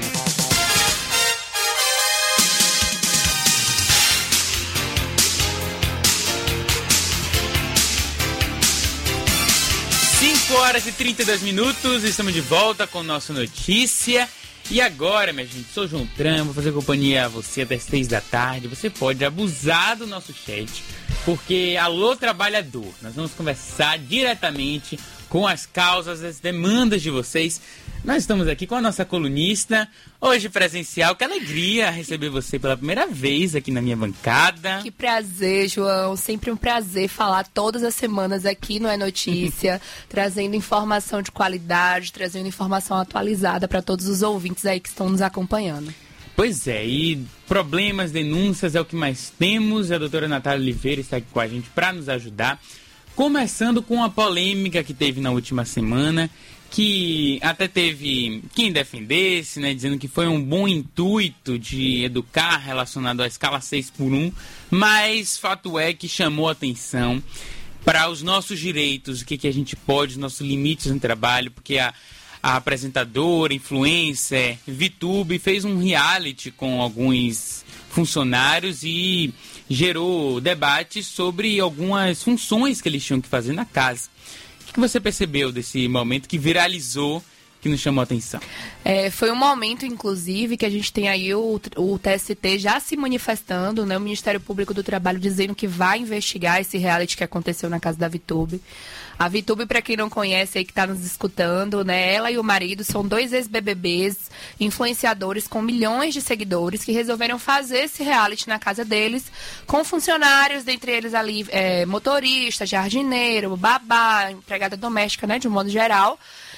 M: cinco horas e trinta e dois minutos, estamos de volta com o nosso Notícia. E agora, minha gente, sou João Tram, vou fazer companhia a você até as seis da tarde. Você pode abusar do nosso chat, porque alô trabalhador, nós vamos conversar diretamente com as causas, as demandas de vocês. Nós estamos aqui com a nossa colunista, hoje presencial. Que alegria receber você pela primeira vez aqui na minha bancada.
R: Que prazer, João. Sempre um prazer falar todas as semanas aqui no É Notícia, trazendo informação de qualidade, trazendo informação atualizada para todos os ouvintes aí que estão nos acompanhando.
M: Pois é, e problemas, denúncias é o que mais temos. A doutora Natália Oliveira está aqui com a gente para nos ajudar. Começando com a polêmica que teve na última semana, que até teve quem defendesse, né, dizendo que foi um bom intuito de educar relacionado à escala seis por um, mas fato é que chamou atenção para os nossos direitos, o que, que a gente pode, os nossos limites no trabalho, porque a, a apresentadora, influencer, VTube fez um reality com alguns funcionários e gerou debate sobre algumas funções que eles tinham que fazer na casa. O que você percebeu desse momento que viralizou, que nos chamou a atenção?
R: É, foi um momento, inclusive, que a gente tem aí o, o T S T já se manifestando, né, o Ministério Público do Trabalho dizendo que vai investigar esse reality que aconteceu na casa da VTube. A VTube, para quem não conhece aí que está nos escutando, né, ela e o marido são dois ex-B B Bs, influenciadores com milhões de seguidores, que resolveram fazer esse reality na casa deles, com funcionários, dentre eles ali, é, motorista, jardineiro, babá, empregada doméstica, né, de um modo geral.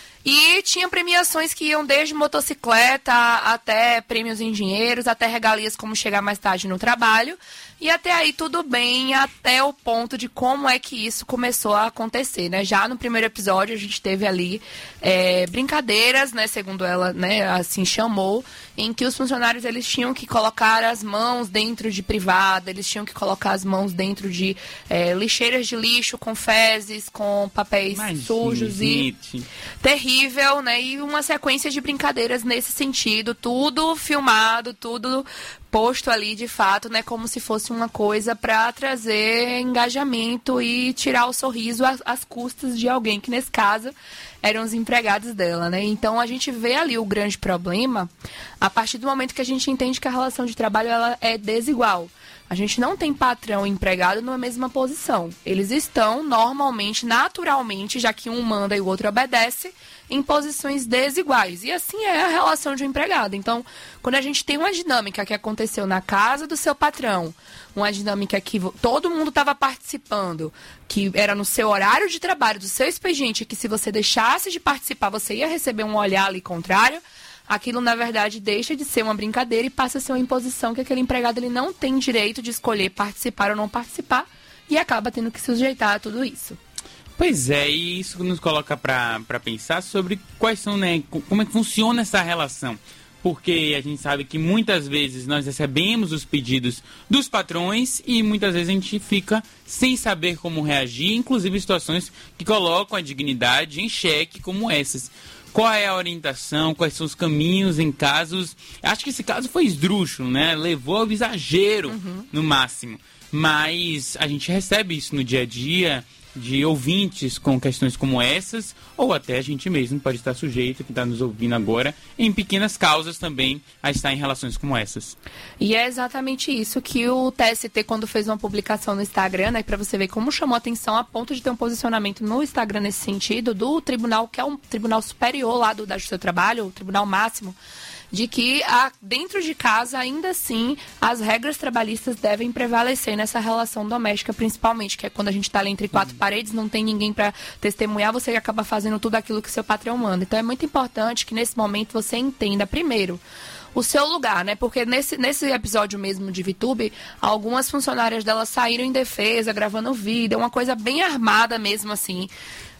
R: E tinha premiações que iam desde motocicleta até prêmios em dinheiros, até regalias como chegar mais tarde no trabalho. E até aí tudo bem, até o ponto de como é que isso começou a acontecer, né? Já no primeiro episódio a gente teve ali é, brincadeiras, né? Segundo ela, né? Assim chamou, em que os funcionários eles tinham que colocar as mãos dentro de privada, eles tinham que colocar as mãos dentro de é, lixeiras de lixo com fezes, com papéis Imagine, sujos gente. e terrível, né? E uma sequência de brincadeiras nesse sentido, tudo filmado, tudo posto ali de fato, né, como se fosse uma coisa para trazer engajamento e tirar o sorriso às, às custas de alguém que nesse caso eram os empregados dela, né? Então a gente vê ali o grande problema a partir do momento que a gente entende que a relação de trabalho ela é desigual. A gente não tem patrão e empregado numa mesma posição. Eles estão normalmente, naturalmente, já que um manda e o outro obedece, em posições desiguais. E assim é a relação de um empregado. Então, quando a gente tem uma dinâmica que aconteceu na casa do seu patrão, uma dinâmica que todo mundo estava participando, que era no seu horário de trabalho, do seu expediente, que se você deixasse de participar, você ia receber um olhar ali contrário, aquilo, na verdade, deixa de ser uma brincadeira e passa a ser uma imposição que aquele empregado ele não tem direito de escolher participar ou não participar e acaba tendo que se sujeitar a tudo isso.
M: Pois é, e isso nos coloca para pensar sobre quais são, né, como é que funciona essa relação. Porque a gente sabe que muitas vezes nós recebemos os pedidos dos patrões e muitas vezes a gente fica sem saber como reagir, inclusive em situações que colocam a dignidade em xeque como essas. Qual é a orientação, quais são os caminhos em casos... Acho que esse caso foi esdrúxulo, né? Levou ao exagero, uhum. no máximo. Mas a gente recebe isso no dia a dia de ouvintes com questões como essas, ou até a gente mesmo pode estar sujeito, que está nos ouvindo agora, em pequenas causas também a estar em relações como essas.
R: E é exatamente isso que o T S T, quando fez uma publicação no Instagram, né, para você ver como chamou a atenção a ponto de ter um posicionamento no Instagram nesse sentido, do tribunal, que é um tribunal superior lá do, do seu trabalho, o tribunal máximo, de que a, dentro de casa, ainda assim, as regras trabalhistas devem prevalecer nessa relação doméstica, principalmente, que é quando a gente está ali entre quatro uhum. paredes, não tem ninguém para testemunhar, você acaba fazendo tudo aquilo que seu patrão manda. Então é muito importante que nesse momento você entenda, primeiro, o seu lugar, né? Porque nesse, nesse episódio mesmo de VTube, algumas funcionárias dela saíram em defesa, gravando vídeo, uma coisa bem armada mesmo, assim.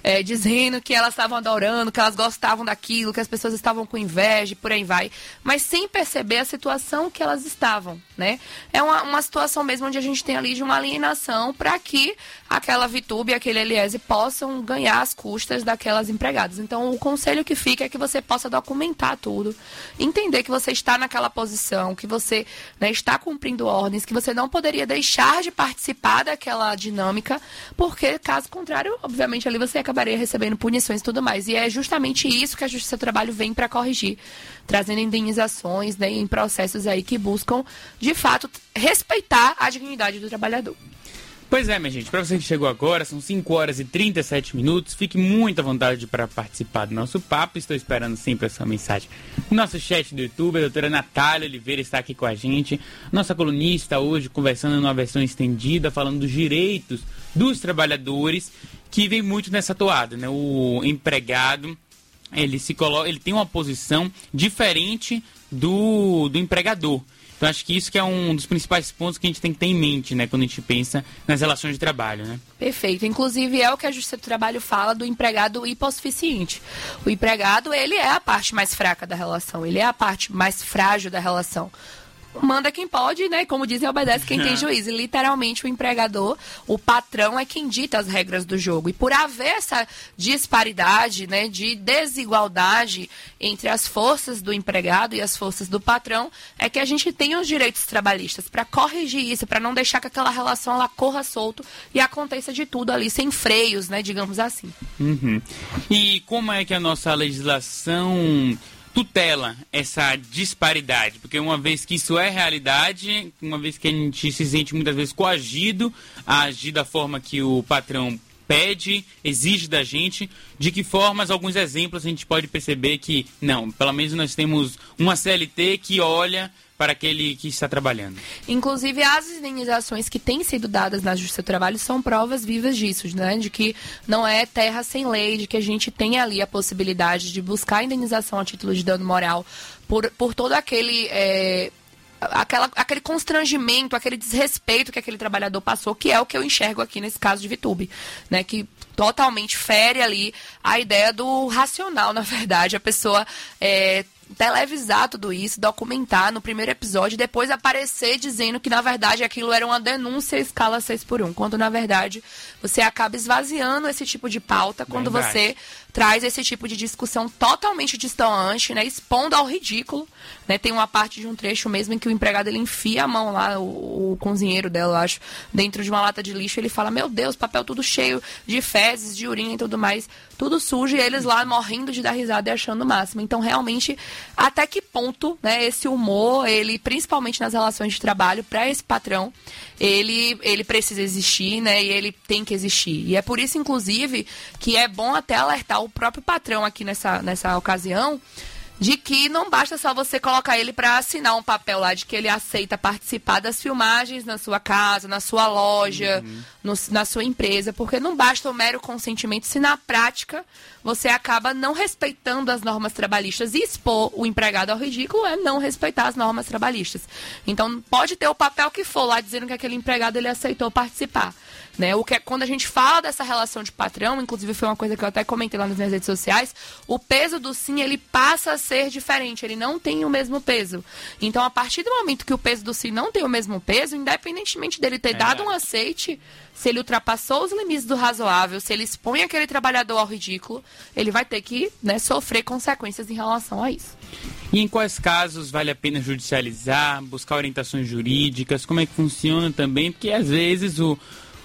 R: é, dizendo que elas estavam adorando, que elas gostavam daquilo, que as pessoas estavam com inveja, e por aí vai. Mas sem perceber a situação que elas estavam, né? É uma, uma situação mesmo onde a gente tem ali de uma alienação para que aquela Vitube e aquele Eliese possam ganhar as custas daquelas empregadas. Então, o conselho que fica é que você possa documentar tudo, entender que você está naquela posição, que você, né, está cumprindo ordens, que você não poderia deixar de participar daquela dinâmica, porque, caso contrário, obviamente, ali você acabaria recebendo punições e tudo mais. E é justamente isso que a Justiça do Trabalho vem para corrigir, trazendo indenizações, né, em processos aí que buscam, de fato, respeitar a dignidade do trabalhador.
M: Pois é, minha gente, para você que chegou agora, são cinco horas e trinta e sete minutos. Fique muito à vontade para participar do nosso papo. Estou esperando sempre a sua mensagem. O nosso chat do YouTube, a doutora Natália Oliveira está aqui com a gente. Nossa colunista hoje conversando numa versão estendida, falando dos direitos dos trabalhadores, que vem muito nessa toada, né? O empregado, ele, se coloca, ele tem uma posição diferente do, do empregador. Então, acho que isso que é um dos principais pontos que a gente tem que ter em mente, né, quando a gente pensa nas relações de trabalho, né?
R: Perfeito. Inclusive, é o que a Justiça do Trabalho fala do empregado hipossuficiente. O empregado, ele é a parte mais fraca da relação, ele é a parte mais frágil da relação. Manda quem pode, né? Como dizem, obedece quem tem juízo. E, literalmente, o empregador, o patrão, é quem dita as regras do jogo. E por haver essa disparidade, né, de desigualdade entre as forças do empregado e as forças do patrão, é que a gente tem os direitos trabalhistas para corrigir isso, para não deixar que aquela relação ela corra solto e aconteça de tudo ali, sem freios, né? Digamos assim.
M: Uhum. E como é que a nossa legislação tutela essa disparidade? Porque uma vez que isso é realidade, uma vez que a gente se sente muitas vezes coagido a agir da forma que o patrão pede, exige da gente, de que formas, alguns exemplos a gente pode perceber que, não, pelo menos nós temos uma C L T que olha para aquele que está trabalhando.
R: Inclusive, as indenizações que têm sido dadas na Justiça do Trabalho são provas vivas disso, né? De que não é terra sem lei, de que a gente tem ali a possibilidade de buscar indenização a título de dano moral por, por todo aquele... É... Aquela, aquele constrangimento, aquele desrespeito que aquele trabalhador passou, que é o que eu enxergo aqui nesse caso de Vitube, né? Que totalmente fere ali a ideia do racional, na verdade. A pessoa é, televisar tudo isso, documentar no primeiro episódio, e depois aparecer dizendo que, na verdade, aquilo era uma denúncia em escala seis por um, quando, na verdade, você acaba esvaziando esse tipo de pauta quando verdade. Você traz esse tipo de discussão totalmente distante, né, expondo ao ridículo, né? Tem uma parte de um trecho mesmo em que o empregado ele enfia a mão lá, o, o cozinheiro dela, eu acho, dentro de uma lata de lixo, ele fala, meu Deus, papel tudo cheio de fezes, de urina e tudo mais, tudo sujo, e eles lá morrendo de dar risada e achando o máximo. Então, realmente, até que ponto, né, esse humor, ele, principalmente nas relações de trabalho, para esse patrão, ele, ele precisa existir, né, e ele tem que existir. E é por isso, inclusive, que é bom até alertar o próprio patrão aqui nessa, nessa ocasião, de que não basta só você colocar ele para assinar um papel lá de que ele aceita participar das filmagens na sua casa, na sua loja, uhum. no, na sua empresa, porque não basta o mero consentimento se na prática você acaba não respeitando as normas trabalhistas, e expor o empregado ao ridículo é não respeitar as normas trabalhistas. Então pode ter o papel que for lá dizendo que aquele empregado ele aceitou participar. Né? O que é, quando a gente fala dessa relação de patrão, inclusive foi uma coisa que eu até comentei lá nas minhas redes sociais, o peso do sim, ele passa a ser diferente, ele não tem o mesmo peso. Então, a partir do momento que o peso do sim não tem o mesmo peso, independentemente dele ter é dado um aceite, se ele ultrapassou os limites do razoável, se ele expõe aquele trabalhador ao ridículo, ele vai ter que, né, sofrer consequências em relação a isso.
M: E em quais casos vale a pena judicializar, buscar orientações jurídicas, como é que funciona também? Porque às vezes o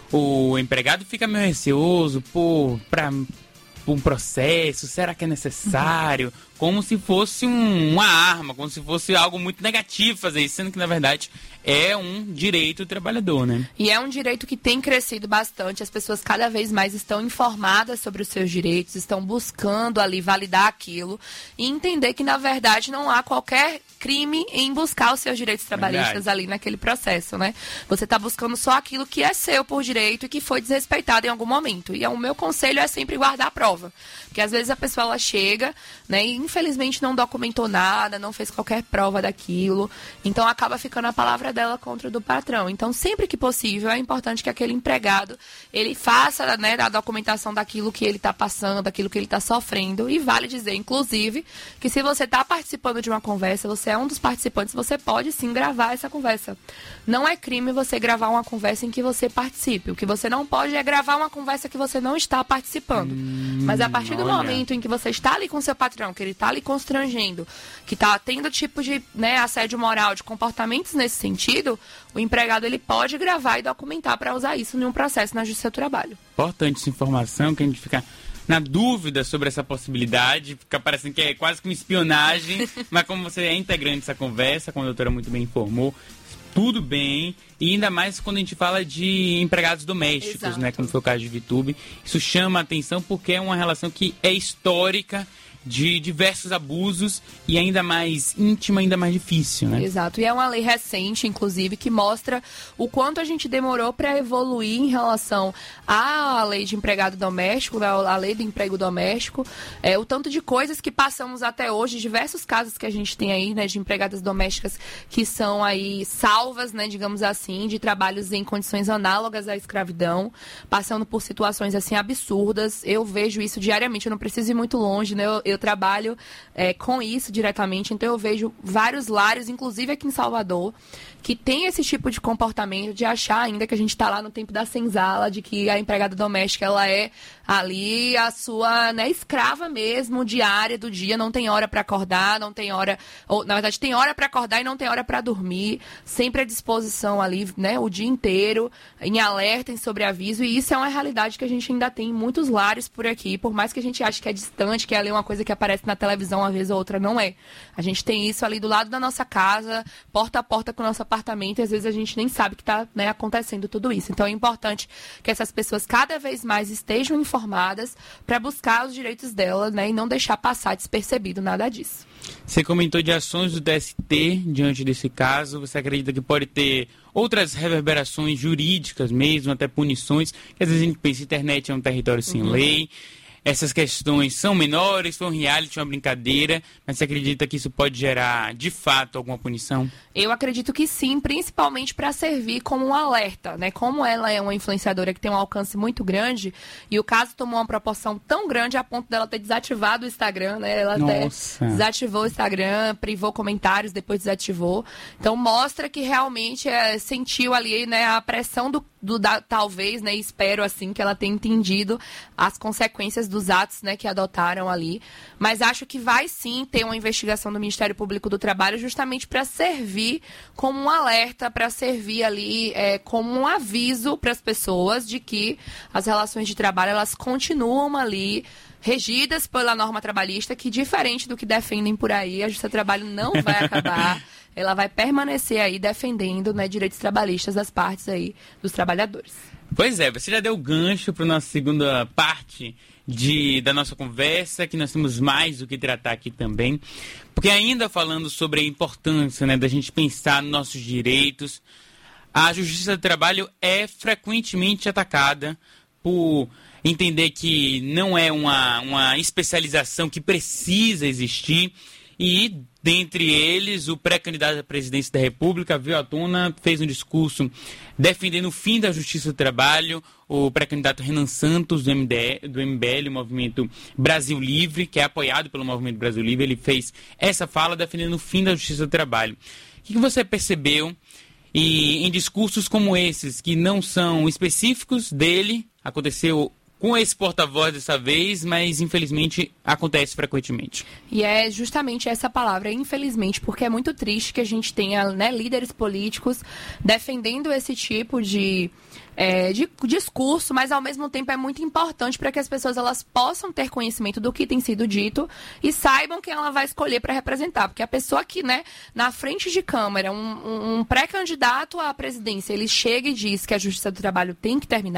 M: O empregado fica meio receoso, pô, para um processo, será que é necessário? Como se fosse um, uma arma, como se fosse algo muito negativo fazer isso, sendo que, na verdade, é um direito do trabalhador, né?
R: E é um direito que tem crescido bastante, as pessoas cada vez mais estão informadas sobre os seus direitos, estão buscando ali validar aquilo e entender que, na verdade, não há qualquer crime em buscar os seus direitos trabalhistas verdade. Ali naquele processo, né? Você está buscando só aquilo que é seu por direito e que foi desrespeitado em algum momento. E o meu conselho é sempre guardar a prova. Porque às vezes a pessoa ela chega, né, e infelizmente não documentou nada, não fez qualquer prova daquilo, então acaba ficando a palavra dela contra a do patrão. Então, sempre que possível, é importante que aquele empregado, ele faça, né, a documentação daquilo que ele está passando, daquilo que ele está sofrendo, e vale dizer, inclusive, que se você está participando de uma conversa, você é um dos participantes, você pode sim gravar essa conversa. Não é crime você gravar uma conversa em que você participe. O que você não pode é gravar uma conversa que você não está participando. Hum, Mas a partir do olha. momento em que você está ali com seu patrão, que ele está ali constrangendo, que está tendo tipo de, né, assédio moral, de comportamentos nesse sentido, o empregado ele pode gravar e documentar para usar isso em um processo na Justiça do Trabalho.
M: Importante essa informação, que a gente fica na dúvida sobre essa possibilidade, fica parecendo que é quase que uma espionagem, mas como você é integrante dessa conversa, como a doutora muito bem informou, tudo bem, e ainda mais quando a gente fala de empregados domésticos, Exato. né, como foi o caso de Vitube, isso chama a atenção porque é uma relação que é histórica, de diversos abusos e ainda mais íntima, ainda mais difícil, né?
R: Exato. E é uma lei recente, inclusive, que mostra o quanto a gente demorou para evoluir em relação à lei de empregado doméstico, a lei do emprego doméstico, é, o tanto de coisas que passamos até hoje, diversos casos que a gente tem aí, né, de empregadas domésticas que são aí salvas, né, digamos assim, de trabalhos em condições análogas à escravidão, passando por situações assim absurdas. Eu vejo isso diariamente, eu não preciso ir muito longe, né? Eu, eu Eu trabalho é, com isso diretamente, então eu vejo vários lares, inclusive aqui em Salvador, que tem esse tipo de comportamento de achar ainda que a gente está lá no tempo da senzala, de que a empregada doméstica ela é ali a sua, né, escrava mesmo, diária do dia, não tem hora para acordar, não tem hora, ou na verdade tem hora para acordar e não tem hora para dormir, sempre à disposição ali, né, o dia inteiro, em alerta, em sobreaviso, e isso é uma realidade que a gente ainda tem em muitos lares por aqui, por mais que a gente ache que é distante, que é ali uma coisa que aparece na televisão uma vez ou outra, não é. A gente tem isso ali do lado da nossa casa, porta a porta com o nosso apartamento, e às vezes a gente nem sabe que está, né, acontecendo tudo isso. Então é importante que essas pessoas cada vez mais estejam informadas para buscar os direitos delas, né, e não deixar passar despercebido nada disso.
M: Você comentou de ações do T S T diante desse caso. Você acredita que pode ter outras reverberações jurídicas mesmo, até punições? Que às vezes a gente pensa que a internet é um território sem uhum. lei. Essas questões são menores, foi um reality, uma brincadeira, mas você acredita que isso pode gerar, de fato, alguma punição?
R: Eu acredito que sim, principalmente para servir como um alerta, né? Como ela é uma influenciadora que tem um alcance muito grande, e o caso tomou uma proporção tão grande a ponto dela ter desativado o Instagram, né? Ela
M: Nossa.
R: até desativou o Instagram, privou comentários, depois desativou. Então mostra que realmente é, sentiu ali, né, a pressão do, do da, talvez, né? Espero assim que ela tenha entendido as consequências dos atos, né, que adotaram ali. Mas acho que vai sim ter uma investigação do Ministério Público do Trabalho justamente para servir como um alerta, para servir ali é, como um aviso para as pessoas de que as relações de trabalho elas continuam ali regidas pela norma trabalhista, que diferente do que defendem por aí, a Justiça do Trabalho não vai acabar. Ela vai permanecer aí defendendo, né, direitos trabalhistas das partes aí dos trabalhadores.
M: Pois é, você já deu gancho para a nossa segunda parte de, da nossa conversa, que nós temos mais do que tratar aqui também, porque ainda falando sobre a importância, né, da gente pensar nos nossos direitos, a Justiça do Trabalho é frequentemente atacada por entender que não é uma, uma especialização que precisa existir, e dentre eles, o pré-candidato à presidência da República veio à tona, fez um discurso defendendo o fim da Justiça do Trabalho, o pré-candidato Renan Santos, do M D, do M B L, o Movimento Brasil Livre, que é apoiado pelo Movimento Brasil Livre, ele fez essa fala defendendo o fim da Justiça do Trabalho. O que você percebeu e, em discursos como esses, que não são específicos dele, aconteceu com esse porta-voz dessa vez, mas infelizmente acontece frequentemente.
R: E é justamente essa palavra, infelizmente, porque é muito triste que a gente tenha, né, líderes políticos defendendo esse tipo de, é, de discurso, mas ao mesmo tempo é muito importante para que as pessoas elas possam ter conhecimento do que tem sido dito e saibam quem ela vai escolher para representar. Porque a pessoa que, né, na frente de Câmara, um, um pré-candidato à presidência, ele chega e diz que a Justiça do Trabalho tem que terminar,